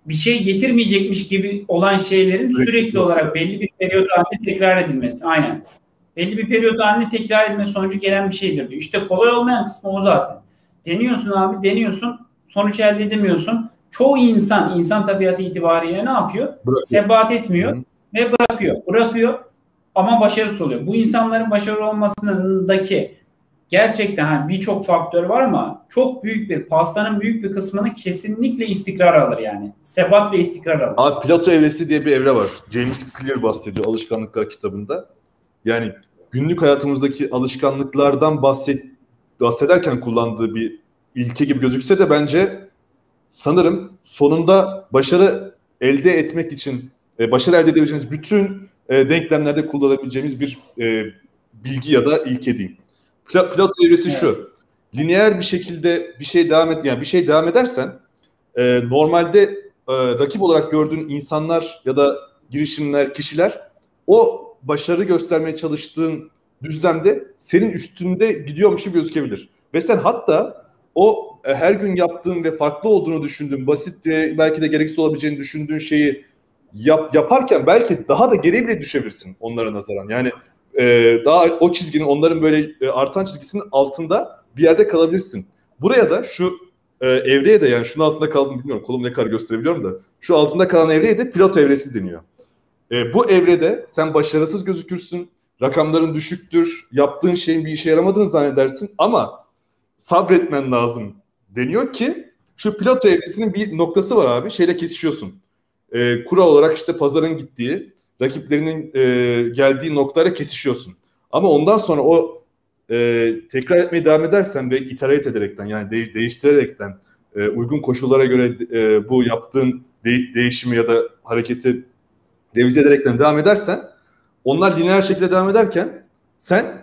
bir şey getirmeyecekmiş gibi olan şeylerin sürekli, sürekli olarak belli bir periyot halinde tekrar edilmesi. Aynen. Belli bir periyot halinde tekrar edilme sonucu gelen bir şeydir diyor. İşte kolay olmayan kısmı o zaten. Deniyorsun abi, deniyorsun, sonuç elde edemiyorsun. Çoğu insan, insan tabiatı itibariyle ne yapıyor? Bırakıyor. Sebat etmiyor Hı. ve bırakıyor. Bırakıyor ama başarısız oluyor. Bu insanların başarılı olmasındaki gerçekten hani birçok faktör var ama çok büyük bir, pastanın büyük bir kısmını kesinlikle istikrar alır yani. Sebat ve istikrar alır. Abi Plato evresi diye bir evre var. James Clear bahsediyor Alışkanlıklar kitabında. Yani günlük hayatımızdaki alışkanlıklardan bahset, bahsederken kullandığı bir ilke gibi gözükse de bence sanırım sonunda başarı elde etmek için, e, başarı elde edebileceğimiz bütün e, denklemlerde kullanabileceğimiz bir e, bilgi ya da ilke diyeyim. Pla- Plato evresi evet. şu, lineer bir şekilde bir şey devam et, yani bir şey devam edersen e, normalde e, rakip olarak gördüğün insanlar ya da girişimler, kişiler o başarı göstermeye çalıştığın düzlemde senin üstünde gidiyormuş gibi gözükebilir. Ve sen hatta o e, her gün yaptığın ve farklı olduğunu düşündüğün, basit ve belki de gereksiz olabileceğini düşündüğün şeyi yap, yaparken belki daha da geriye bile düşebilirsin onlara nazaran. Yani e, daha o çizginin, onların böyle e, artan çizgisinin altında bir yerde kalabilirsin. Buraya da şu e, evreye de, yani şunun altında kaldım bilmiyorum, kolum ne kadar gösterebiliyorum da, şu altında kalan evreye de Plato evresi deniyor. E, bu evrede sen başarısız gözükürsün, rakamların düşüktür, yaptığın şeyin bir işe yaramadığını zannedersin ama sabretmen lazım deniyor ki şu Plato evresinin bir noktası var abi, şeyle kesişiyorsun. E, kural olarak işte pazarın gittiği, rakiplerinin e, geldiği noktayla kesişiyorsun. Ama ondan sonra o e, tekrar etmeye devam edersen ve iterate ederekten, yani de- değiştirerekten e, uygun koşullara göre e, bu yaptığın de- değişimi ya da hareketi revize ederekten devam edersen, onlar lineer şekilde devam ederken sen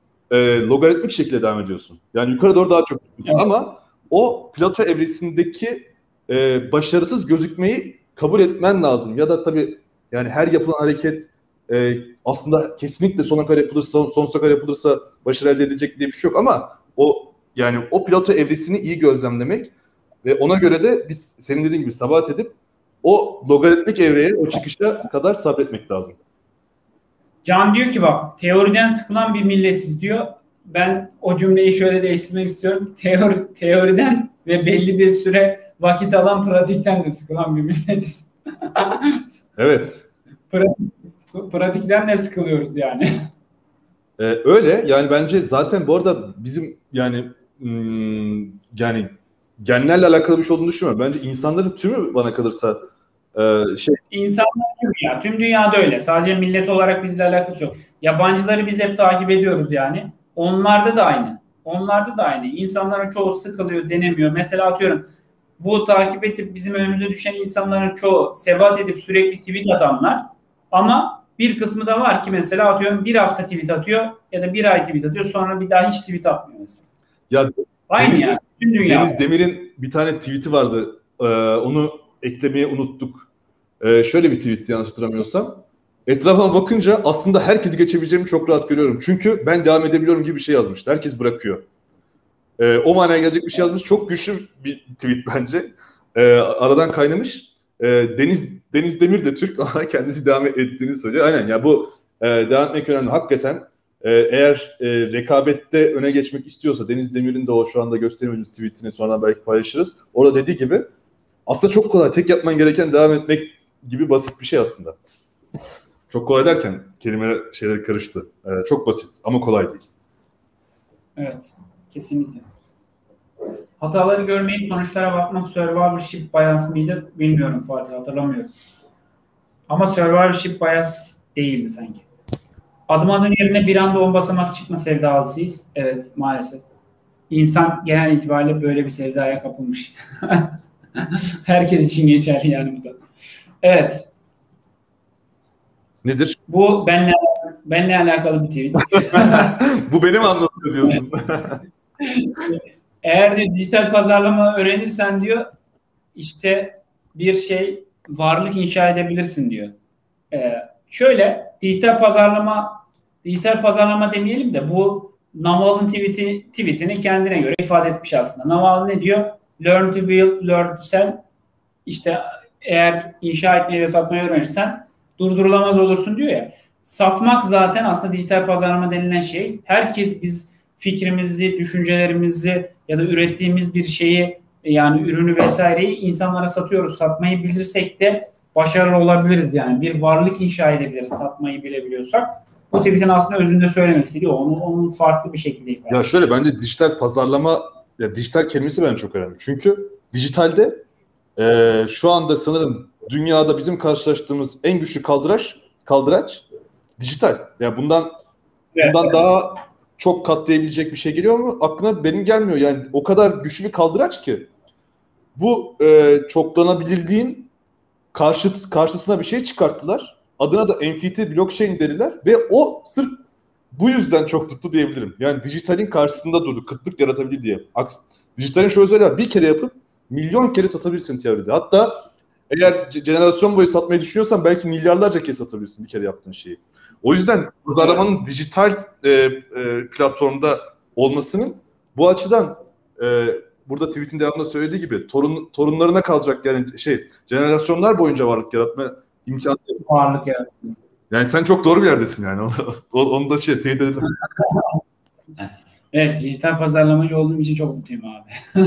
e, logaritmik şekilde devam ediyorsun. Yani yukarı doğru daha çok. Evet. Ama o Plato evresindeki e, başarısız gözükmeyi kabul etmen lazım. Ya da tabii yani her yapılan hareket e, aslında kesinlikle sona kadar yapılırsa, sonsuza kadar yapılırsa başarı elde edilecek diye bir şey yok ama o yani o Plato evresini iyi gözlemlemek ve ona göre de biz senin dediğin gibi sabat edip o logaritmik evreye, o çıkışa kadar sabretmek lazım. Can diyor ki bak, teoriden sıkılan bir milletiz diyor. Ben o cümleyi şöyle değiştirmek istiyorum. Teori, teoriden ve belli bir süre vakit alan pratikten de sıkılan bir milletiz. Evet. Pratik, pratikten de sıkılıyoruz yani. Ee, öyle yani bence zaten bu arada bizim yani hmm, yani genlerle alakalı bir şey olduğunu düşünmüyorum. Bence insanların tümü bana kalırsa e, şey. İnsanlar tüm ya, tüm dünyada öyle. Sadece millet olarak bizle alakası yok. Yabancıları biz hep takip ediyoruz yani. Onlarda da aynı. Onlarda da aynı. İnsanların çoğu sıkılıyor, denemiyor. Mesela atıyorum bu takip edip bizim önümüze düşen insanların çoğu sebat edip sürekli tweet atanlar. Ama bir kısmı da var ki mesela atıyorum bir hafta tweet atıyor ya da bir ay tweet atıyor, sonra bir daha hiç tweet atmıyor mesela. Ya aynı Deniz, yani. Tüm dünya. Deniz Demir'in bir tane tweet'i vardı. Ee, onu eklemeyi unuttuk. Ee, şöyle bir tweet'ti yanlış hatırlamıyorsam. Etrafıma bakınca aslında herkesi geçebileceğimi çok rahat görüyorum. Çünkü ben devam edebiliyorum gibi bir şey yazmıştı. Herkes bırakıyor. Ee, o manaya gelecek bir şey yazmış. Çok güçlü bir tweet bence. Ee, aradan kaynamış. Ee, Deniz Deniz Demir de Türk ama kendisi devam ettiğini söylüyor. Aynen ya, bu e, devam etmek önemli. Hakikaten e, eğer e, rekabette öne geçmek istiyorsa, Deniz Demir'in de o şu anda gösteremediğimiz tweetini sonradan belki paylaşırız. Orada dediği gibi aslında çok kolay. Tek yapman gereken devam etmek gibi basit bir şey aslında. Çok kolay derken kelime şeyleri karıştı. Ee, çok basit ama kolay değil. Evet. Kesinlikle. Hataları görmeyip sonuçlara bakmak survivorship bias mıydı? Bilmiyorum Fatih, hatırlamıyorum. Ama survivorship bias değildi sanki. Adım adım yerine bir anda on basamak çıkma sevdalısıyız. Evet, maalesef. İnsan genel itibariyle böyle bir sevdaya kapılmış. Herkes için geçerli yani bu da. Evet. Nedir? Bu benle benle alakalı bir tweet. Bu benim anlatıyor diyorsun. Eğer de dijital pazarlama öğrenirsen diyor, işte bir şey varlık inşa edebilirsin diyor. Ee, şöyle dijital pazarlama dijital pazarlama demeyelim de bu Naval'ın tweet'i, tweetini kendine göre ifade etmiş aslında. Naval ne diyor? Learn to build, learn to sell. İşte eğer inşa etmeyi ve satmayı öğrenirsen durdurulamaz olursun diyor ya. Satmak zaten aslında dijital pazarlama denilen şey. Herkes biz fikrimizi, düşüncelerimizi ya da ürettiğimiz bir şeyi yani ürünü vesaireyi insanlara satıyoruz. Satmayı bilirsek de başarılı olabiliriz yani. Bir varlık inşa edebiliriz satmayı bilebiliyorsak. Bu tweet'in aslında özünde söylemek istediği onu, onun farklı bir şekilde ifade. Ya şöyle bence dijital pazarlama, ya dijital kelimesi bence çok önemli. Çünkü dijitalde e, şu anda sanırım dünyada bizim karşılaştığımız en güçlü kaldıraç, kaldıraç dijital. Yani bundan Evet, bundan evet. daha çok katlayabilecek bir şey geliyor mu? Aklına benim gelmiyor. Yani o kadar güçlü bir kaldıraç ki bu e, çoklanabilirliğin karşı, karşısına bir şey çıkarttılar. Adına da N F T blockchain dediler ve o sırf bu yüzden çok tuttu diyebilirim. Yani dijitalin karşısında durdu. Kıtlık yaratabilir diye. Aks, dijitalin şu özelliği var. Bir kere yapıp milyon kere satabilirsin teoride. Hatta eğer jenerasyon boyu satmayı düşünüyorsan belki milyarlarca kez satabilirsin bir kere yaptığın şeyi. O yüzden pazarlamanın evet. dijital e, e, platformda olmasının bu açıdan e, burada tweet'in devamında söylediği gibi torun, torunlarına kalacak yani şey jenerasyonlar boyunca varlık yaratma imkanı. Varlık yaratma. Yani sen çok doğru bir yerdesin yani. Onu, onu da şey teyit edelim. Evet, dijital pazarlamacı olduğum için çok mutluyum abi.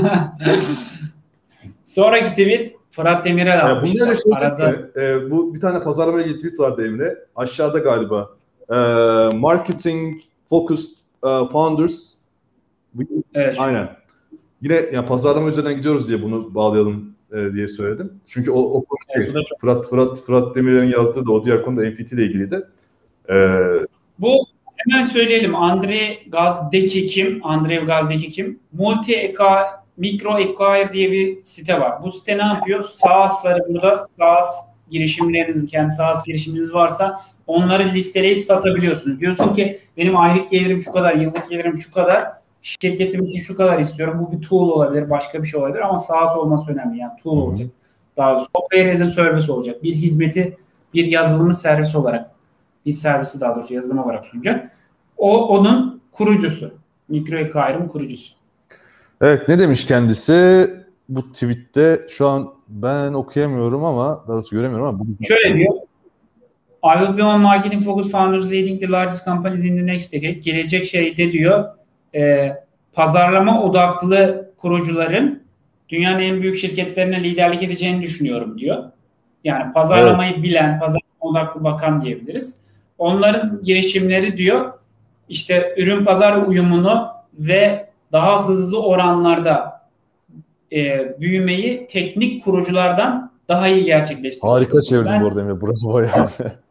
Sonraki tweet Fırat Demirel almış. Bunun öyle şey Arada... e, bu bir tane pazarlama ilgili tweet vardı Emre. Aşağıda galiba. E, marketing focused uh, founders. Evet. Aynen. Yine yani pazarlama üzerinden gidiyoruz diye bunu bağlayalım e, diye söyledim. Çünkü o, o konu evet, şey, çok... Fırat Fırat Fırat Demirel'in yazdığı da o diğer konu da N F T ile ilgiliydi. E, bu hemen söyleyelim. Andrei Gazdeki kim? Andrei Gazdeki kim? Multi Eka Micro Acquire diye bir site var. Bu site ne yapıyor? SaaS'ları burada SaaS girişimleriniz, kendi SaaS girişiminiz varsa onları listeleyip satabiliyorsunuz. Diyorsun ki benim aylık gelirim şu kadar, yıllık gelirim şu kadar, şirketim için şu kadar istiyorum. Bu bir tool olabilir, başka bir şey olabilir ama SaaS olması önemli. Yani tool olacak. Daha software as a service olacak. Bir hizmeti, bir yazılımı servis olarak, bir servisi daha doğrusu yazılım olarak sunacak. O onun kurucusu. Micro Acquire'ın kurucusu. Evet, ne demiş kendisi bu tweette? Şu an ben okuyamıyorum ama, doğrusu göremiyorum ama. Şöyle diyor. I will be on marketing focus founders leading the largest companies in the next decade. Gelecek şeyde diyor, e, pazarlama odaklı kurucuların dünyanın en büyük şirketlerine liderlik edeceğini düşünüyorum diyor. Yani pazarlamayı evet. bilen, pazarlama odaklı bakan diyebiliriz. Onların girişimleri diyor, işte ürün pazar uyumunu ve daha hızlı oranlarda e, büyümeyi teknik kuruculardan daha iyi gerçekleştirecek. Harika çevirdim ben, bu arada Emre. Bravo yani.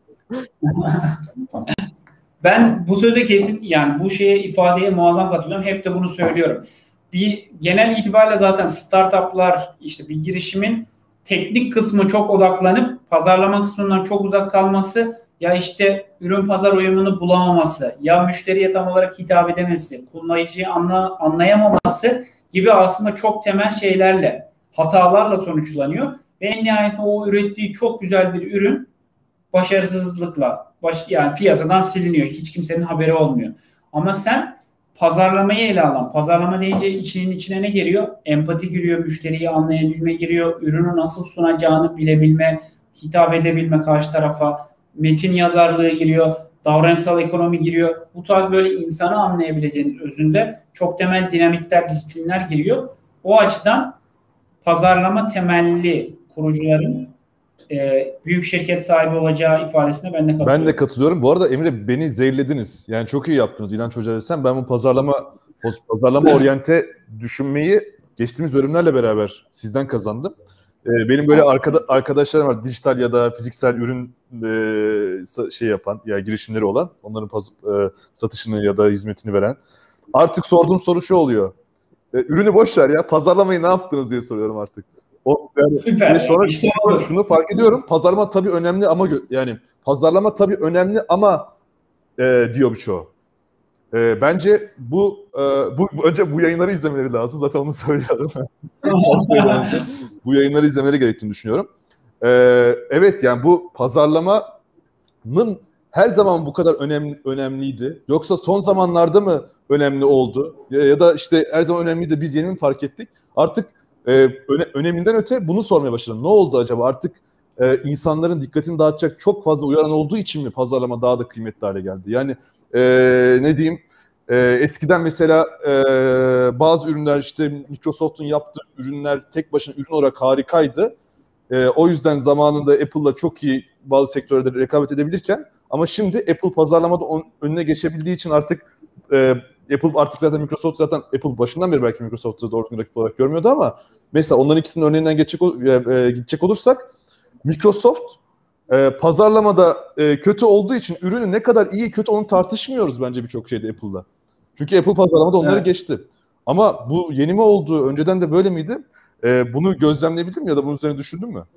Ben bu söze kesin yani bu şeye ifadeye muazzam katılıyorum. Hep de bunu söylüyorum. Bir genel itibariyle zaten startuplar işte bir girişimin teknik kısmı çok odaklanıp pazarlama kısmından çok uzak kalması ya işte ürün pazar uyumunu bulamaması ya müşteriye tam olarak hitap edemesi, kullanıcıyı anla, anlayamaması gibi aslında çok temel şeylerle, hatalarla sonuçlanıyor. Ve en nihayetinde o ürettiği çok güzel bir ürün başarısızlıkla baş, yani piyasadan siliniyor. Hiç kimsenin haberi olmuyor. Ama sen pazarlamayı ele alan, pazarlama deyince içinin içine ne giriyor? Empati giriyor, müşteriyi anlayabilme giriyor, ürünü nasıl sunacağını bilebilme, hitap edebilme karşı tarafa, metin yazarlığı giriyor, davranışsal ekonomi giriyor. Bu tarz böyle insanı anlayabileceğiniz özünde çok temel dinamikler, disiplinler giriyor. O açıdan pazarlama temelli kurucuların e, büyük şirket sahibi olacağı ifadesine ben de katılıyorum. Ben de katılıyorum. Bu arada Emre beni zehirlediniz. Yani çok iyi yaptınız İlhan Hoca desem. Ben bu pazarlama pazarlama oryante düşünmeyi geçtiğimiz bölümlerle beraber sizden kazandım. Ee, benim böyle arkada, arkadaşlarım var dijital ya da fiziksel ürün e, şey yapan ya girişimleri olan, onların paz, e, satışını ya da hizmetini veren. Artık sorduğum soru şu oluyor. E, ürünü boş ver ya. Pazarlamayı ne yaptınız diye soruyorum artık. O, yani, Süper. Sonra işte şunu, şunu fark ediyorum. Pazarlama tabii önemli ama yani pazarlama tabii önemli ama e, diyor birçoğu. E, bence bu, e, bu önce bu yayınları izlemeleri lazım. Zaten onu söylüyorum. Bu yayınları izlemeleri gerektiğini düşünüyorum. E, evet yani bu pazarlamanın her zaman bu kadar önemli önemliydi. Yoksa son zamanlarda mı önemli oldu? Ya, ya da işte her zaman önemliydi biz yeni mi fark ettik? Artık e, öne, öneminden öte bunu sormaya başladım. Ne oldu acaba? Artık e, insanların dikkatini dağıtacak çok fazla uyaran olduğu için mi pazarlama daha da kıymetli hale geldi? Yani e, ne diyeyim? E, eskiden mesela e, bazı ürünler, işte Microsoft'un yaptığı ürünler tek başına ürün olarak harikaydı. E, o yüzden zamanında Apple'la çok iyi bazı sektörlerde rekabet edebilirken, ama şimdi Apple pazarlamada on, önüne geçebildiği için artık e, Apple artık zaten Microsoft zaten Apple başından beri belki Microsoft'u doğru düzgün rakip olarak görmüyordu, ama mesela onların ikisinin örneğinden geçecek, e, gidecek olursak Microsoft e, pazarlamada e, kötü olduğu için ürünü ne kadar iyi kötü onu tartışmıyoruz bence birçok şeyde Apple'da. Çünkü Apple pazarlamada onları evet. geçti. Ama bu yeni mi oldu? Önceden de böyle miydi? E, bunu gözlemleyebildin mi ya da bunun üzerine düşündün mü?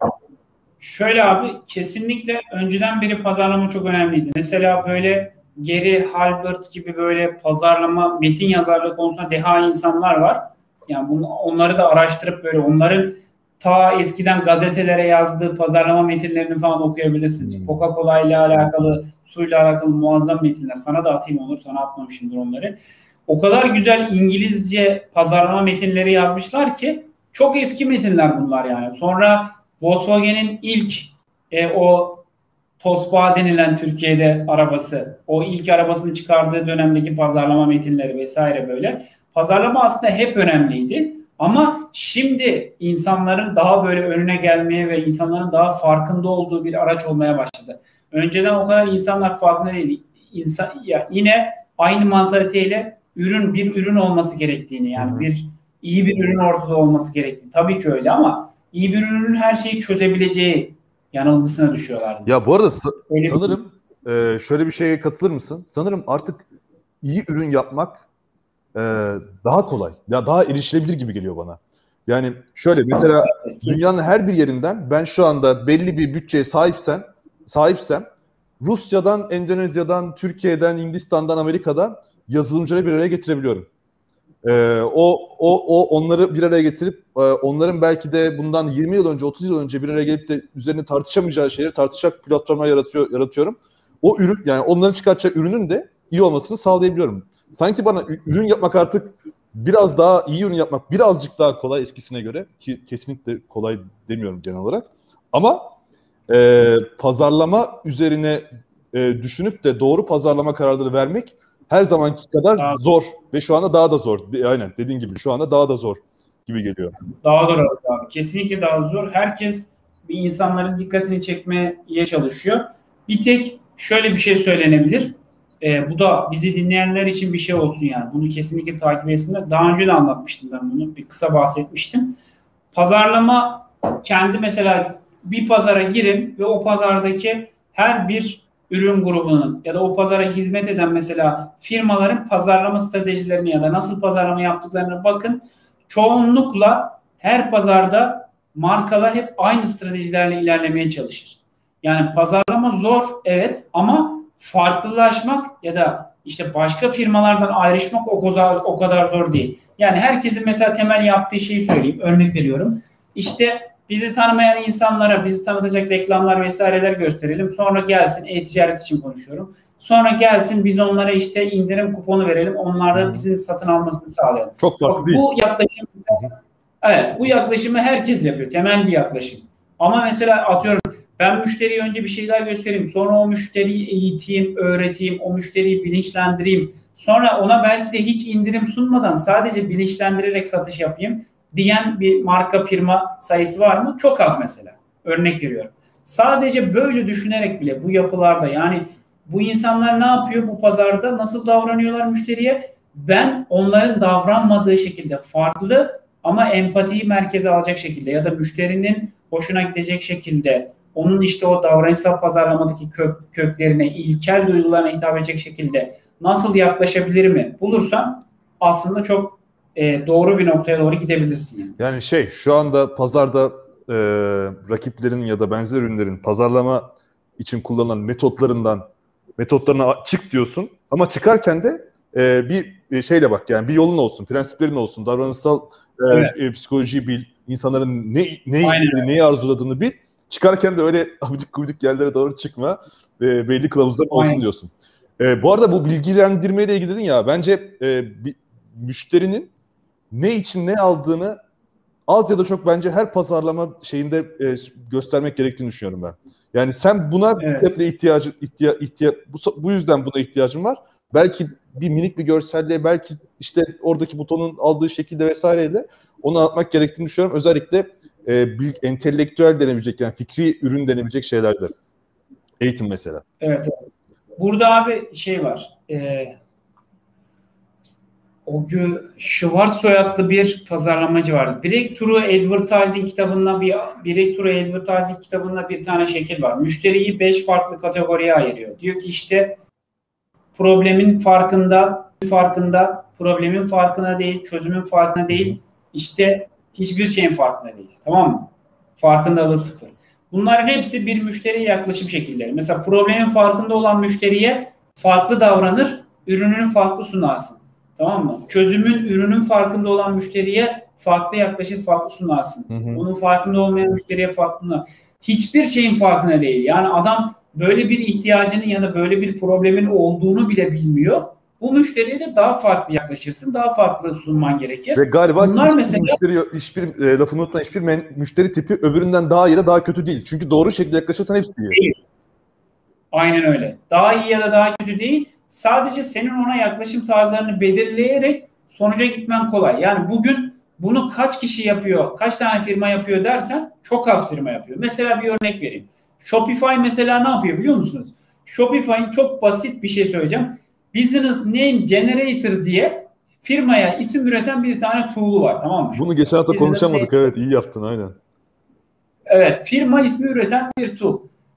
Şöyle abi, kesinlikle önceden beri pazarlama çok önemliydi. Mesela böyle Gary Halbert gibi böyle pazarlama, metin yazarlığı konusunda deha insanlar var. Yani bunu, onları da araştırıp böyle onların ta eskiden gazetelere yazdığı pazarlama metinlerini falan okuyabilirsiniz. Hmm. Coca-Cola ile alakalı, suyla alakalı muazzam metinler. Sana da atayım olur, sana atmamışımdır onları. O kadar güzel İngilizce pazarlama metinleri yazmışlar ki çok eski metinler bunlar yani. Sonra Volkswagen'in ilk e, o Tosba denilen Türkiye'de arabası, o ilk arabasını çıkardığı dönemdeki pazarlama metinleri vesaire böyle. Pazarlama aslında hep önemliydi. Ama şimdi insanların daha böyle önüne gelmeye ve insanların daha farkında olduğu bir araç olmaya başladı. Önceden o kadar insanlar farkında değil. İnsan, ya yine aynı mantaliteyle ürün bir ürün olması gerektiğini, yani bir iyi bir ürün ortada olması gerektiğini. Tabii ki öyle, ama iyi bir ürünün her şeyi çözebileceği yanılgısına düşüyorlardı. Ya bu arada sa- sanırım e, şöyle bir şeye katılır mısın? Sanırım artık iyi ürün yapmak e, daha kolay. Ya daha erişilebilir gibi geliyor bana. Yani şöyle mesela dünyanın her bir yerinden ben şu anda belli bir bütçeye sahipsen, sahipsem Rusya'dan, Endonezya'dan, Türkiye'den, Hindistan'dan, Amerika'dan yazılımcıları bir araya getirebiliyorum. Ee, o, o, o onları bir araya getirip e, onların belki de bundan yirmi yıl önce, otuz yıl önce bir araya gelip de üzerine tartışamayacağı şeyleri tartışacak platformlar yaratıyor, yaratıyorum. O ürün, yani onların çıkartacağı ürünün de iyi olmasını sağlayabiliyorum. Sanki bana ürün yapmak artık biraz daha iyi ürün yapmak birazcık daha kolay eskisine göre, ki kesinlikle kolay demiyorum genel olarak. Ama e, pazarlama üzerine e, düşünüp de doğru pazarlama kararları vermek her zamanki kadar daha zor ve şu anda daha da zor. Aynen dediğin gibi şu anda daha da zor gibi geliyor. Daha zor abi. Kesinlikle daha zor. Herkes bir insanların dikkatini çekmeye çalışıyor. Bir tek şöyle bir şey söylenebilir. Ee, bu da bizi dinleyenler için bir şey olsun yani. Bunu kesinlikle takip etsinler. Daha önce de anlatmıştım ben bunu. Bir kısa bahsetmiştim. Pazarlama kendi mesela bir pazara girin ve o pazardaki her bir ürün grubunun ya da o pazara hizmet eden mesela firmaların pazarlama stratejilerini ya da nasıl pazarlama yaptıklarına bakın. Çoğunlukla her pazarda markalar hep aynı stratejilerle ilerlemeye çalışır. Yani pazarlama zor, evet, ama farklılaşmak ya da işte başka firmalardan ayrışmak o kadar, o kadar zor değil. Yani herkesin mesela temel yaptığı şeyi söyleyeyim, örnek veriyorum. İşte bizi tanımayan insanlara bizi tanıtacak reklamlar vesaireler gösterelim. Sonra gelsin, e-ticaret için konuşuyorum. Sonra gelsin biz onlara işte indirim kuponu verelim. Onlara hmm. bizim satın almasını sağlayalım. Çok farklı değil. Bu yaklaşım, evet, bu yaklaşımı herkes yapıyor. Temel bir yaklaşım. Ama mesela atıyorum ben müşteriye önce bir şeyler göstereyim. Sonra o müşteriyi eğiteyim, öğreteyim. O müşteriyi bilinçlendireyim. Sonra ona belki de hiç indirim sunmadan sadece bilinçlendirerek satış yapayım diyen bir marka, firma sayısı var mı? Çok az mesela. Örnek veriyorum. Sadece böyle düşünerek bile bu yapılarda, yani bu insanlar ne yapıyor bu pazarda? Nasıl davranıyorlar müşteriye? Ben onların davranmadığı şekilde farklı ama empatiyi merkeze alacak şekilde ya da müşterinin hoşuna gidecek şekilde, onun işte o davranışsal pazarlamadaki kök, köklerine, ilkel duygularına hitap edecek şekilde nasıl yaklaşabilir mi bulursam aslında çok e, doğru bir noktaya doğru gidebilirsin. Yani, yani şey şu anda pazarda e, rakiplerin ya da benzer ürünlerin pazarlama için kullanılan metotlarından metotlarına çık diyorsun ama çıkarken de e, bir şeyle bak, yani bir yolun olsun, prensiplerin olsun, davranışsal e, evet. e, psikolojiyi bil, insanların ne neyi istediğini, neyi arzuladığını bil. Çıkarken de öyle abidik gubidik yerlere doğru çıkma, e, belli kılavuzlar olsun Aynen. diyorsun. E, bu arada bu bilgilendirmeyle ilgili dedin ya, bence e, bir, müşterinin ne için ne aldığını az ya da çok bence her pazarlama şeyinde e, göstermek gerektiğini düşünüyorum ben. Yani sen buna Evet. bir ihtiyacı ihtiya, ihtiya, bu, bu yüzden buna ihtiyacın var. Belki bir minik bir görselliğe, belki işte oradaki butonun aldığı şekilde vesaireyle onu anlatmak gerektiğini düşünüyorum. Özellikle e, bil, entelektüel denebilecek, yani fikri ürün denebilecek şeylerde. Eğitim mesela. Evet. Burada abi şey var. Ee, o gün Schwarz adlı bir pazarlamacı vardı. Breakthrough Advertising kitabında bir Breakthrough Advertising kitabında bir tane şekil var. Müşteriyi beş farklı kategoriye ayırıyor. Diyor ki işte problemin farkında, farkında, problemin farkına değil, çözümün farkına değil, işte hiçbir şeyin farkına değil. Tamam mı? Farkındalığı sıfır. Bunların hepsi bir müşteriye yaklaşım şekilleri. Mesela problemin farkında olan müşteriye farklı davranır, ürününü farklı sunarsın. Tamam mı? Çözümün, ürünün farkında olan müşteriye farklı yaklaşır, farklı sunarsın. Hı hı. Onun farkında olmayan müşteriye farklı sunarsın. Hiçbir şeyin farkına değil. Yani adam böyle bir ihtiyacının ya da böyle bir problemin olduğunu bile bilmiyor. Bu müşteriye de daha farklı yaklaşırsın, daha farklı sunman gerekir. Ve galiba bunlar hiçbir mesela müşteri, hiçbir e, lafını unutma, hiçbir men, müşteri tipi öbüründen daha iyi ya da daha kötü değil. Çünkü doğru şekilde yaklaşırsan hepsi iyi. Değil. Aynen öyle. Daha iyi ya da daha kötü değil. Sadece senin ona yaklaşım tarzlarını belirleyerek sonuca gitmen kolay. Yani bugün bunu kaç kişi yapıyor, kaç tane firma yapıyor dersen çok az firma yapıyor. Mesela bir örnek vereyim. Shopify mesela ne yapıyor biliyor musunuz? Shopify'in çok basit bir şey söyleyeceğim. Business Name Generator diye firmaya isim üreten bir tane tool'u var, tamam mı? Bunu geçen hafta Business konuşamadık. Name... Evet, iyi yaptın aynen. Evet, firma ismi üreten bir tool.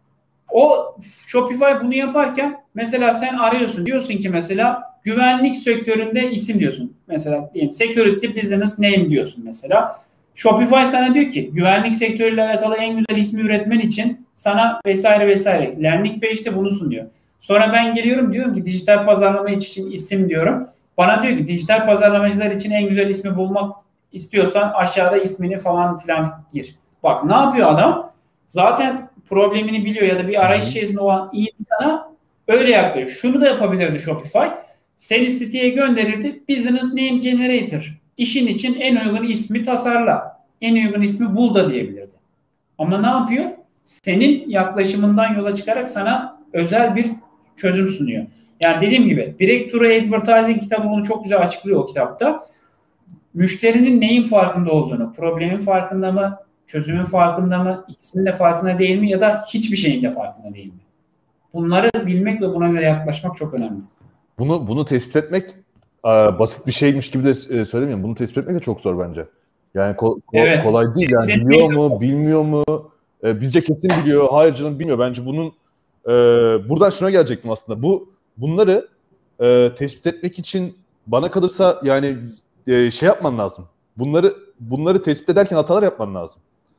O Shopify bunu yaparken mesela sen arıyorsun, diyorsun ki mesela güvenlik sektöründe isim diyorsun. Mesela diyelim security business name diyorsun mesela. Shopify sana diyor ki güvenlik sektörüyle alakalı en güzel ismi üretmen için sana vesaire vesaire. Landing page'de bunu sunuyor. Sonra ben geliyorum, diyorum ki dijital pazarlama için isim diyorum. Bana diyor ki dijital pazarlamacılar için en güzel ismi bulmak istiyorsan aşağıda ismini falan filan gir. Bak ne yapıyor adam? Zaten problemini biliyor ya da bir arayış içerisinde olan insana öyle yaptı. Şunu da yapabilirdi Shopify. Seni siteye gönderirdi. Business Name Generator. İşin için en uygun ismi tasarla. En uygun ismi bul da diyebilirdi. Ama ne yapıyor? Senin yaklaşımından yola çıkarak sana özel bir çözüm sunuyor. Yani dediğim gibi Breakthrough Advertising kitabı bunu çok güzel açıklıyor o kitapta. Müşterinin neyin farkında olduğunu, problemin farkında mı, çözümün farkında mı, ikisinin de farkında değil mi ya da hiçbir şeyin de farkında değil mi? Bunları bilmek ve buna göre yaklaşmak çok önemli. Bunu bunu tespit etmek a, basit bir şeymiş gibi de e, söylemiyorum. Bunu tespit etmek de çok zor bence. Yani ko- ko- evet. kolay değil. Yani biliyor mu, bilmiyor mu? E, bizce kesin biliyor. Hayır canım bilmiyor. Bence bunun e, buradan şuna gelecektim aslında. Bu bunları e, tespit etmek için bana kalırsa yani e, şey yapman lazım. Bunları bunları tespit ederken hatalar yapman lazım.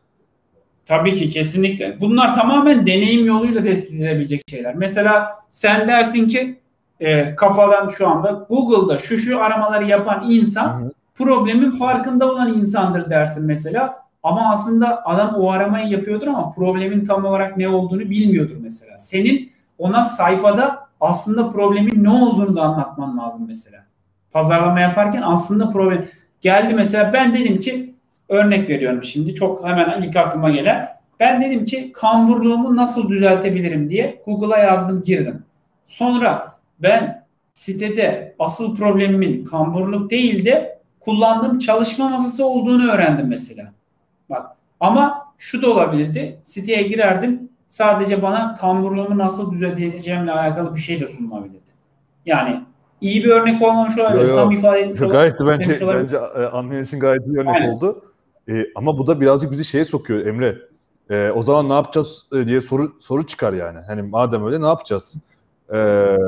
Tabii ki kesinlikle. Bunlar tamamen deneyim yoluyla tespit edilebilecek şeyler. Mesela sen dersin ki e, kafadan şu anda Google'da şu şu aramaları yapan insan, hı hı, problemin farkında olan insandır dersin mesela. Ama aslında adam o aramayı yapıyordur ama problemin tam olarak ne olduğunu bilmiyordur mesela. Senin ona sayfada aslında problemin ne olduğunu da anlatman lazım mesela. Pazarlama yaparken aslında problem geldi mesela, ben dedim ki örnek veriyorum şimdi çok hemen ilk aklıma gelen. Ben dedim ki kamburluğumu nasıl düzeltebilirim diye Google'a yazdım, girdim. Sonra ben sitede asıl problemimin kamburluk değil de kullandığım çalışma masası olduğunu öğrendim mesela. Bak ama şu da olabilirdi. Siteye girerdim, sadece bana kamburluğumu nasıl düzelteceğimle alakalı bir şey de sunulabilirdi. Yani iyi bir örnek olmamış olabilir. Yo, yo. Tam ifade etmiş olabilir. Gayet de bence, bence anlayan için gayet iyi örnek Aynen. oldu. Ee, ama bu da birazcık bizi şeye sokuyor Emre. Ee, o zaman ne yapacağız diye soru soru çıkar yani. Hani madem öyle ne yapacağız? Ee,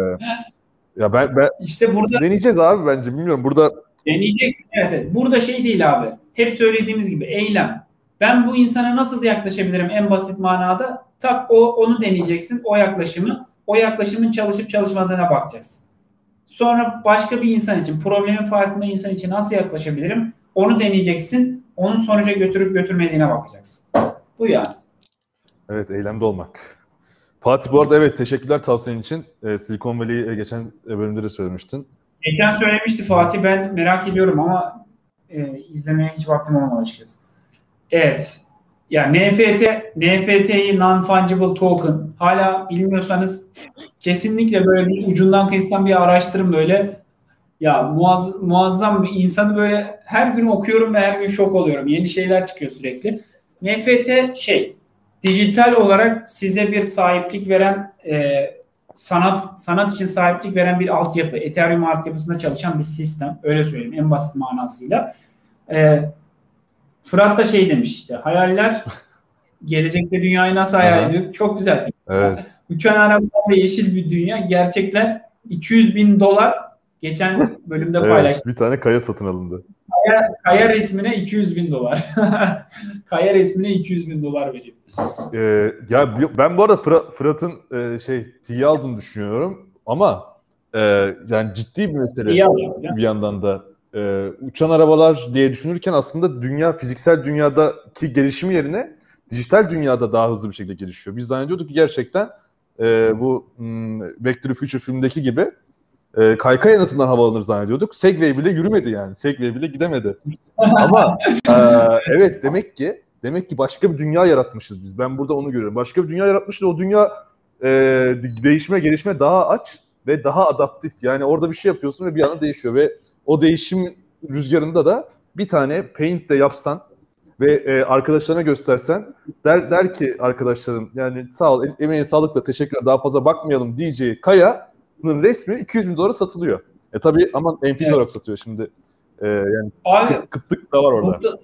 ya ben, ben işte burada deneyeceğiz abi bence. Bilmiyorum burada deneyeceksin. Evet. Burada şey değil abi. Hep söylediğimiz gibi eylem. Ben bu insana nasıl yaklaşabilirim en basit manada? Tak o onu deneyeceksin. O yaklaşımı, o yaklaşımın çalışıp çalışmadığına bakacaksın. Sonra başka bir insan için, problemin farkında insan için nasıl yaklaşabilirim? Onu deneyeceksin. Onun sonuca götürüp götürmediğine bakacaksın. Bu yani. Evet, eylemde olmak. Fatih bu arada evet teşekkürler tavsiyen için. Ee, Silicon Valley'i geçen bölümde de söylemiştin. Geçen söylemişti Fatih, ben merak ediyorum ama e, izlemeye hiç vaktim olmadı açıkçası. Evet. Yani N F T, N F T'yi non-fungible token. Hala bilmiyorsanız kesinlikle böyle bir ucundan kıyısından bir araştırın böyle. Ya muaz, muazzam bir insanı böyle her gün okuyorum ve her gün şok oluyorum. Yeni şeyler çıkıyor sürekli. N F T şey, dijital olarak size bir sahiplik veren e, sanat sanat için sahiplik veren bir altyapı. Ethereum altyapısında çalışan bir sistem. Öyle söyleyeyim en basit manasıyla. E, Fırat da şey demiş işte, hayaller gelecekte dünyayı nasıl hayal Aha. ediyor? Çok güzel. Evet. Uçan arabalar ve yeşil bir dünya. Gerçekler iki yüz bin dolar. Geçen bölümde Evet. paylaştım. Bir tane kaya satın alındı. Kaya, kaya resmine iki yüz bin dolar. Kaya resmine iki yüz bin dolar veriyor. Ee, ya ben bu arada Fırat, Fırat'ın e, şey tiye aldığını düşünüyorum ama e, yani ciddi bir mesele İyi alıyor, bir yandan da. E, uçan arabalar diye düşünürken aslında dünya, fiziksel dünyadaki gelişimi yerine dijital dünyada daha hızlı bir şekilde gelişiyor. Biz zannediyorduk ki gerçekten e, bu hmm, Back to the Future filmdeki gibi e, kaykay en azından havalanır zannediyorduk. Segway bile yürümedi yani. Segway bile gidemedi. Ama e, evet demek ki demek ki başka bir dünya yaratmışız biz. Ben burada onu görüyorum. Başka bir dünya yaratmışız. O dünya e, değişime, gelişme daha aç ve daha adaptif. Yani orada bir şey yapıyorsun ve bir anda değişiyor ve o değişim rüzgarında da bir tane paint de yapsan ve e, arkadaşlarına göstersen der, der ki arkadaşların yani sağ ol emeğine sağlıkla teşekkürler daha fazla bakmayalım diyeceği kayanın resmi iki yüz bin dolara satılıyor. E tabii ama N F T Evet. olarak satıyor şimdi. E, yani Abi, kıt, kıtlık da var orada. burada,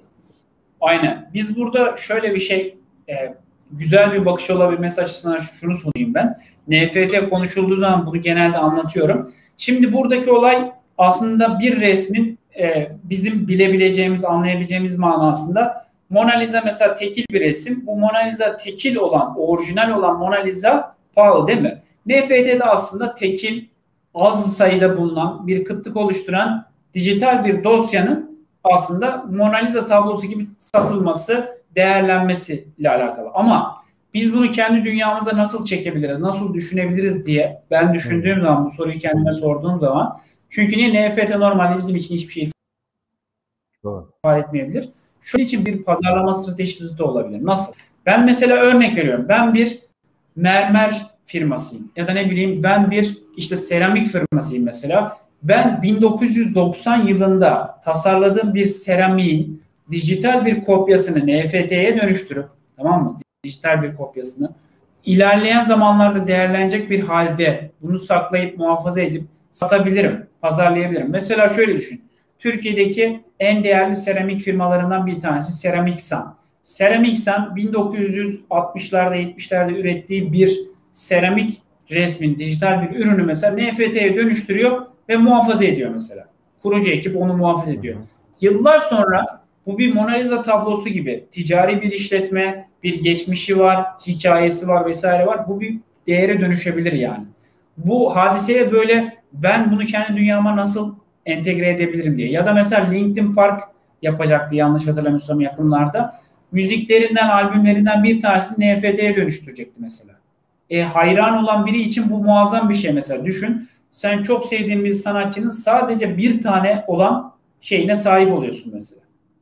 aynen. Biz burada şöyle bir şey, e, güzel bir bakış olabilmesi açısından şunu sunayım ben. N F T konuşulduğu zaman bunu genelde anlatıyorum. Şimdi buradaki olay aslında bir resmin e, bizim bilebileceğimiz, anlayabileceğimiz manasında. Mona Lisa mesela tekil bir resim. Bu Mona Lisa tekil olan, orijinal olan Mona Lisa pahalı değil mi? N F T'de aslında tekil, az sayıda bulunan, bir kıtlık oluşturan dijital bir dosyanın aslında Mona Lisa tablosu gibi satılması, değerlenmesi ile alakalı. Ama biz bunu kendi dünyamıza nasıl çekebiliriz, nasıl düşünebiliriz diye ben düşündüğüm hmm. zaman, bu soruyu kendime sorduğum zaman, çünkü niye N F T normalde bizim için hiçbir şey ifade etmeyebilir. Şu için bir pazarlama stratejisi de olabilir. Nasıl? Ben mesela örnek veriyorum. Ben bir mermer firmasıyım. Ya da ne bileyim ben bir işte seramik firmasıyım mesela. Ben bin dokuz yüz doksan yılında tasarladığım bir seramiğin dijital bir kopyasını N F T'ye dönüştürüp, tamam mı? Dijital bir kopyasını ilerleyen zamanlarda değerlenecek bir halde bunu saklayıp muhafaza edip satabilirim, pazarlayabilirim. Mesela şöyle düşün. Türkiye'deki en değerli seramik firmalarından bir tanesi Ceramiksan. Ceramiksan bin dokuz yüz altmışlarda yetmişlerde ürettiği bir seramik resmin, dijital bir ürünü mesela N F T'ye dönüştürüyor ve muhafaza ediyor mesela. Kurucu ekip onu muhafaza ediyor. Hı hı. Yıllar sonra bu bir Mona Lisa tablosu gibi ticari bir işletme, bir geçmişi var, hikayesi var vesaire var. Bu bir değere dönüşebilir yani. Bu hadiseye böyle ben bunu kendi dünyama nasıl entegre edebilirim diye. Ya da mesela Linkin Park yapacaktı yanlış hatırlamıyorsam yakınlarda. Müziklerinden, albümlerinden bir tanesi N F T'ye dönüştürecekti mesela. E, hayran olan biri için bu muazzam bir şey mesela. Düşün, sen çok sevdiğin bir sanatçının sadece bir tane olan şeyine sahip oluyorsun mesela.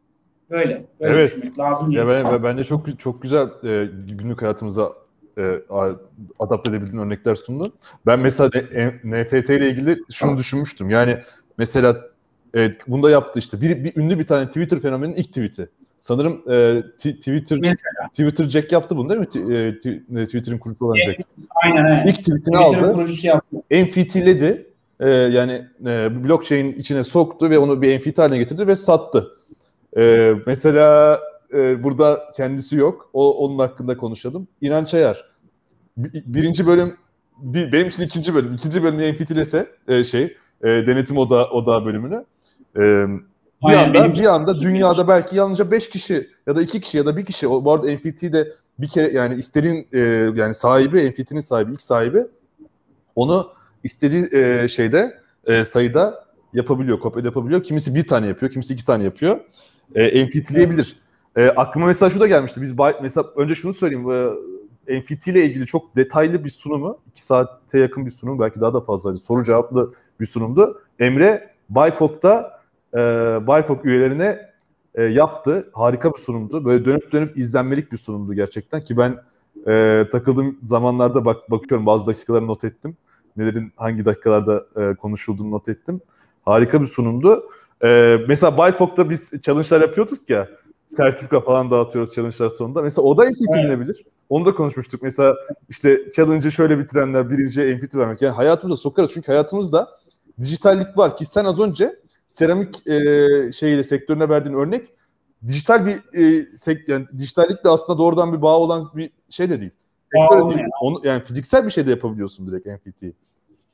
Böyle. Böyle evet. düşünmek lazım. Ya ben, bence çok çok güzel e, günlük hayatımıza e, adapte edebildiğin örnekler sundun. Ben mesela N F T ile ilgili şunu düşünmüştüm. Yani mesela e, bunda yaptı işte bir, bir ünlü bir tane Twitter fenomeninin ilk tweet'i. Sanırım e, t- Twitter mesela. Twitter Jack yaptı bunu değil mi? T- e, t- Twitter'ın kurucusu olan Jack. Aynen aynen. İlk tweet'ini aldı. Kurucusu yaptı. N F T'ledi. E, yani e, blockchain içine soktu ve onu bir N F T haline getirdi ve sattı. E, mesela e, burada kendisi yok. O onun hakkında konuşalım. İnanç Ayar. Bir, birinci bölüm değil, benim için ikinci bölüm. İkinci bölüm N F T'lese e, şey e, denetim oda oda bölümünü. E, Bir Aynen, anda bir anda dünyada belki yalnızca beş kişi ya da iki kişi ya da bir kişi. O bu arada N F T'de bir kere yani istediğin e, yani sahibi N F T'nin sahibi ilk sahibi onu istediği e, şeyde e, sayıda yapabiliyor, kopya yapabiliyor. Kimisi bir tane yapıyor, kimisi iki tane yapıyor. E, N F T'leyebilir. E, aklıma mesela şu da gelmişti. Biz mesela önce şunu söyleyeyim. E, N F T ile ilgili çok detaylı bir sunumu, iki saate yakın bir sunum, belki daha da fazlaydı. Soru cevaplı bir sunumdu. Emre Bayfok'ta e, Bayfok üyelerine e, yaptı. Harika bir sunumdu. Böyle dönüp dönüp izlenmelik bir sunumdu gerçekten ki ben e, takıldığım zamanlarda bak bakıyorum bazı dakikaları not ettim. Nelerin hangi dakikalarda e, konuşulduğunu not ettim. Harika bir sunumdu. E, mesela Bytefog'da biz challenge'lar yapıyorduk ya. Sertifika falan dağıtıyoruz challenge'lar sonunda. Mesela o da M P T dinlenebilir. Evet. Onu da konuşmuştuk. Mesela işte challenge'ı şöyle bitirenler birinciye M P T vermek. Yani hayatımıza sokarız. Çünkü hayatımızda dijitallik var ki sen az önce seramik e, şeyle sektörüne verdiğin örnek dijital bir e, sek, yani dijitallikle aslında doğrudan bir bağ olan bir şey de değil. Bağ değil. Onu, yani fiziksel bir şey de yapabiliyorsun direkt M P T'yi.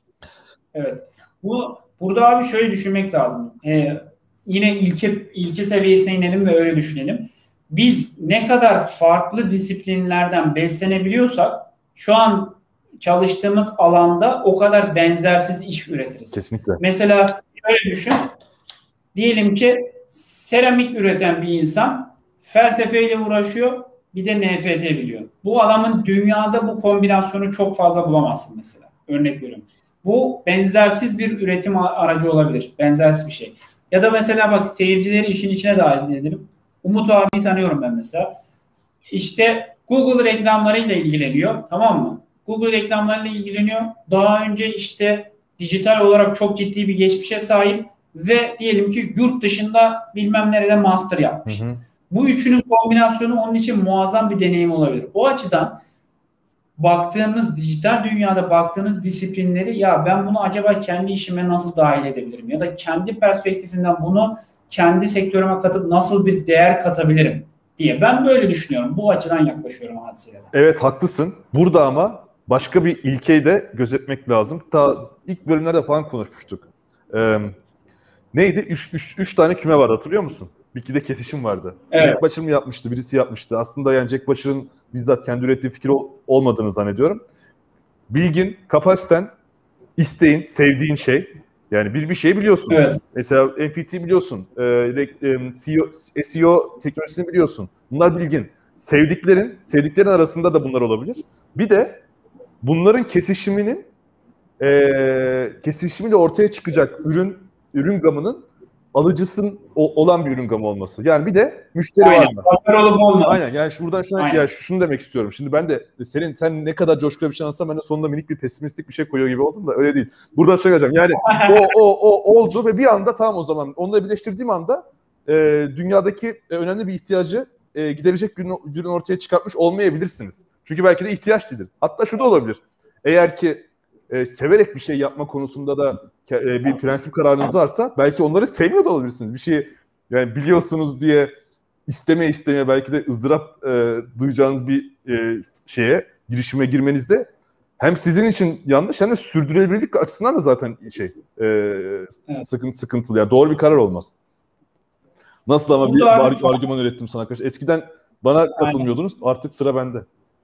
Evet. Bu burada abi şöyle düşünmek lazım. Ee, yine ilke ilke seviyesine inelim ve öyle düşünelim. Biz ne kadar farklı disiplinlerden beslenebiliyorsak şu an çalıştığımız alanda o kadar benzersiz iş üretiriz. Kesinlikle. Mesela şöyle düşün. Diyelim ki seramik üreten bir insan felsefeyle uğraşıyor, bir de N F T biliyor. Bu adamın dünyada bu kombinasyonu çok fazla bulamazsın mesela. Örnek veriyorum. Bu benzersiz bir üretim aracı olabilir. Benzersiz bir şey. Ya da mesela bak seyircileri işin içine dahil edelim. Umut abiyi tanıyorum ben mesela. İşte Google reklamlarıyla ilgileniyor. Tamam mı? Google reklamlarıyla ilgileniyor. Daha önce işte dijital olarak çok ciddi bir geçmişe sahip ve diyelim ki yurt dışında bilmem nerede master yapmış. Hı hı. Bu üçünün kombinasyonu onun için muazzam bir deneyim olabilir. O açıdan baktığımız dijital dünyada baktığımız disiplinleri ya ben bunu acaba kendi işime nasıl dahil edebilirim? Ya da kendi perspektifimden bunu kendi sektörüme katıp nasıl bir değer katabilirim diye. Ben böyle düşünüyorum. Bu açıdan yaklaşıyorum hadiselere. Evet haklısın. Burada ama başka bir ilkeyi de gözetmek lazım. Ta ilk bölümlerde falan konuşmuştuk. Ee, neydi? Üç, üç, üç tane küme var hatırlıyor musun? Bir iki de kesişim vardı. Evet. Jack Butcher mı yapmıştı? Birisi yapmıştı. Aslında yani Jack Butcher'ın bizzat kendi ürettiği fikir ol, olmadığını zannediyorum. Bilgin, kapasiten, isteğin, sevdiğin şey. Yani bir bir şey biliyorsun. Evet. Mesela M P T biliyorsun. E, S E O teknolojisini biliyorsun. Bunlar bilgin. Sevdiklerin, sevdiklerin arasında da bunlar olabilir. Bir de bunların kesişiminin e, kesişimiyle ortaya çıkacak ürün ürün gamının alıcısın o, olan bir ürün gamı olması. Yani bir de müşteri Aynen. var mı? Pazar olup olmadı. Aynen. Yani şuradan şuna yani şunu demek istiyorum. Şimdi ben de senin sen ne kadar coşkulu bir şey anlatsan ben de sonunda minik bir pesimistik bir şey koyuyor gibi oldum da öyle değil. Buradan şey geleceğim. Yani o o o oldu ve bir anda tamam o zaman onları birleştirdiğim anda e, dünyadaki e, önemli bir ihtiyacı e, giderecek bir ürün ortaya çıkartmış olmayabilirsiniz. Çünkü belki de ihtiyaç değildir. Hatta şu da olabilir. Eğer ki e, severek bir şey yapma konusunda da e, bir prensip kararınız varsa belki onları sevmiyor da olabilirsiniz. Bir şeyi yani biliyorsunuz diye istemeye istemeye belki de ızdırap e, duyacağınız bir e, şeye, girişime girmenizde hem sizin için yanlış hem de sürdürülebilirlik açısından da zaten şey e, evet. sıkıntı sıkıntılı. Yani doğru bir karar olmaz. Nasıl ama bir arg- son... argüman ürettim sana arkadaşlar. Eskiden bana katılmıyordunuz. Aynen. Artık sıra bende.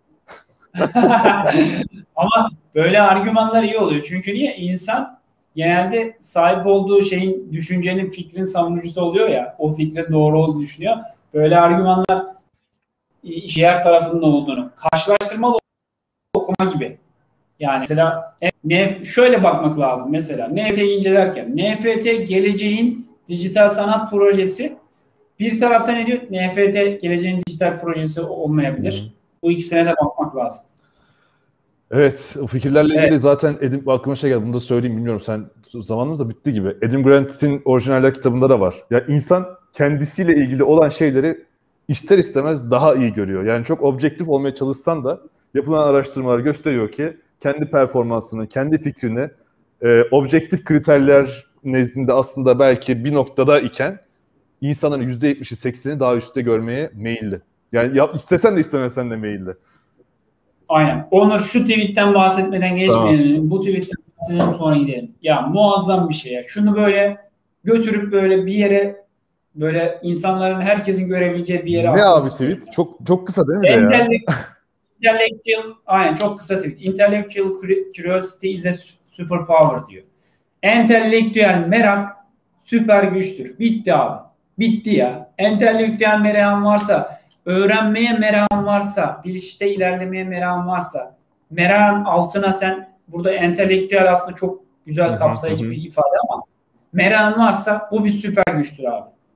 Ama böyle argümanlar iyi oluyor. Çünkü niye? İnsan genelde sahip olduğu şeyin, düşüncenin, fikrin savunucusu oluyor ya. O fikrin doğru olduğunu düşünüyor. Böyle argümanlar diğer tarafının olduğunu. Karşılaştırmalı okuma gibi. Yani mesela ne, şöyle bakmak lazım mesela. N F T'yi incelerken. N F T geleceğin dijital sanat projesi. Bir tarafta ne diyor? N F T geleceğin dijital projesi olmayabilir. Hmm. Bu ikisine de bakmak lazım. Evet, o fikirlerle ilgili evet. Zaten Edim, aklıma şey geldi, bunu da söyleyeyim bilmiyorum sen zamanımız da bitti gibi. Adam Grant'in orijinaller kitabında da var. Ya yani insan kendisiyle ilgili olan şeyleri ister istemez daha iyi görüyor. Yani çok objektif olmaya çalışsan da yapılan araştırmalar gösteriyor ki kendi performansını, kendi fikrini e, objektif kriterler nezdinde aslında belki bir noktada iken insanların yüzde yetmişi sekseni daha üstte görmeye meyilli. Yani ya, istesen de istemesen de meyilli. Aynen. Onur şu tweetten bahsetmeden geçmeyelim. Tamam. Bu tweetten bahsedelim sonra gidelim. Ya muazzam bir şey ya. Şunu böyle götürüp böyle bir yere böyle insanların herkesin görebileceği bir yere asmak. Ne abi tweet? Yani. Çok çok kısa değil mi Entellect- de ya? Intellectual, aynen çok kısa tweet. Intellectual curiosity is a superpower diyor. Entelektüel merak süper güçtür. Bitti abi. Bitti ya. Entelektüel merakın varsa, öğrenmeye merakın varsa, bir işte ilerlemeye merakın varsa, merakın altına sen burada entelektüel aslında çok güzel kapsayıcı bir ifade ama merakın varsa bu bir süper güçtür abi.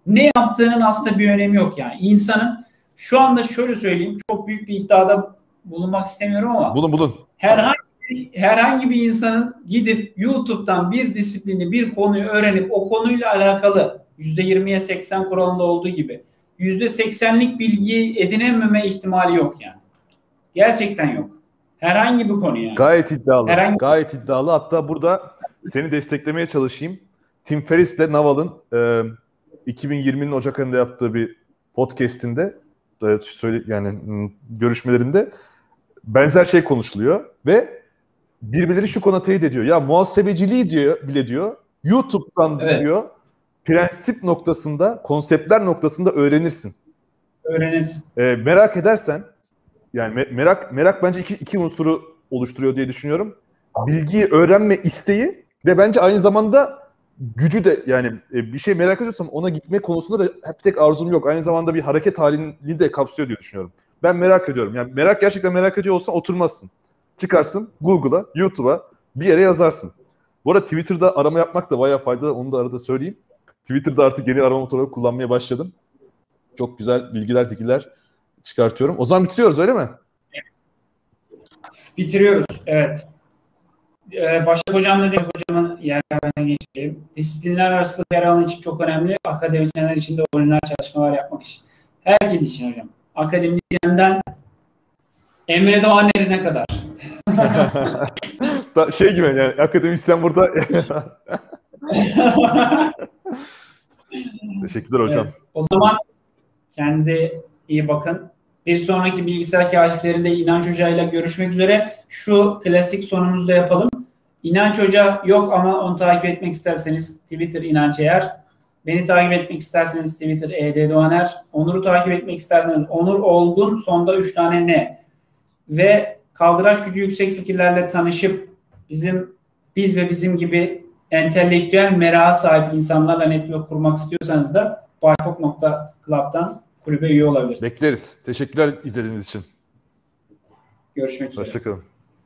ne yaptığının aslında bir önemi yok yani. İnsanın şu anda şöyle söyleyeyim, çok büyük bir iddiada bulunmak istemiyorum ama bulun bulun. Herhangi, herhangi bir insanın gidip YouTube'dan bir disiplini, bir konuyu öğrenip o konuyla alakalı yüzde yirmiye seksen kuralında olduğu gibi yüzde seksenlik bilgiyi edinememe ihtimali yok yani. Gerçekten yok. Herhangi bir konu yani. Gayet iddialı. Herhangi... Gayet iddialı. Hatta burada seni desteklemeye çalışayım. Tim Ferriss ile Naval'ın e, iki bin yirminin Ocak ayında yaptığı bir podcast'inde e, söyle yani m, görüşmelerinde benzer şey konuşuluyor ve birbirleri şu konuda teyit ediyor. Ya muhasebeciliği diyor bile diyor YouTube'dan evet. diyor prensip noktasında, konseptler noktasında öğrenirsin. Öğrenirsin. E, merak edersen yani me- merak merak bence iki, iki unsuru oluşturuyor diye düşünüyorum. Bilgiyi öğrenme isteği ve bence aynı zamanda gücü de yani e, bir şey merak ediyorsam ona gitme konusunda da hep tek arzum yok. Aynı zamanda bir hareket halini de kapsıyor diye düşünüyorum. Ben merak ediyorum. Yani merak gerçekten merak ediyor olsan oturmazsın. Çıkarsın Google'a, YouTube'a bir yere yazarsın. Bu arada Twitter'da arama yapmak da bayağı faydalı. Onu da arada söyleyeyim. Twitter'da artık yeni arama motoru kullanmaya başladım. Çok güzel bilgiler, fikirler çıkartıyorum. O zaman bitiriyoruz öyle mi? Bitiriyoruz. Evet. Ee, Başak Hocam ne demek hocamın yerlerine geçelim. Disiplinler arasında yer alan için çok önemli. Akademisyenler için de orijinal çalışmalar yapmak için. Herkes için hocam. Akademisyenden Emre Doğaner'ine kadar. Şey gibi yani akademisyen burada. Teşekkürler hocam. Evet, o zaman kendinize iyi bakın. Bir sonraki bilgisayar keşiflerinde İnanç Hoca ile görüşmek üzere. Şu klasik sonumuzu da yapalım. İnanç Hoca yok ama onu takip etmek isterseniz Twitter İnanç Eğer. Beni takip etmek isterseniz Twitter E D Doğaner. Onur'u takip etmek isterseniz Onur Olgun. Sonda üç tane ne? Ve kaldıraç gücü yüksek fikirlerle tanışıp bizim biz ve bizim gibi entelektüel merağa sahip insanlarla network kurmak istiyorsanız da bayfok nokta club'dan kulübe üye olabilirsiniz. Bekleriz. Teşekkürler izlediğiniz için. Görüşmek üzere. Hoşçakalın.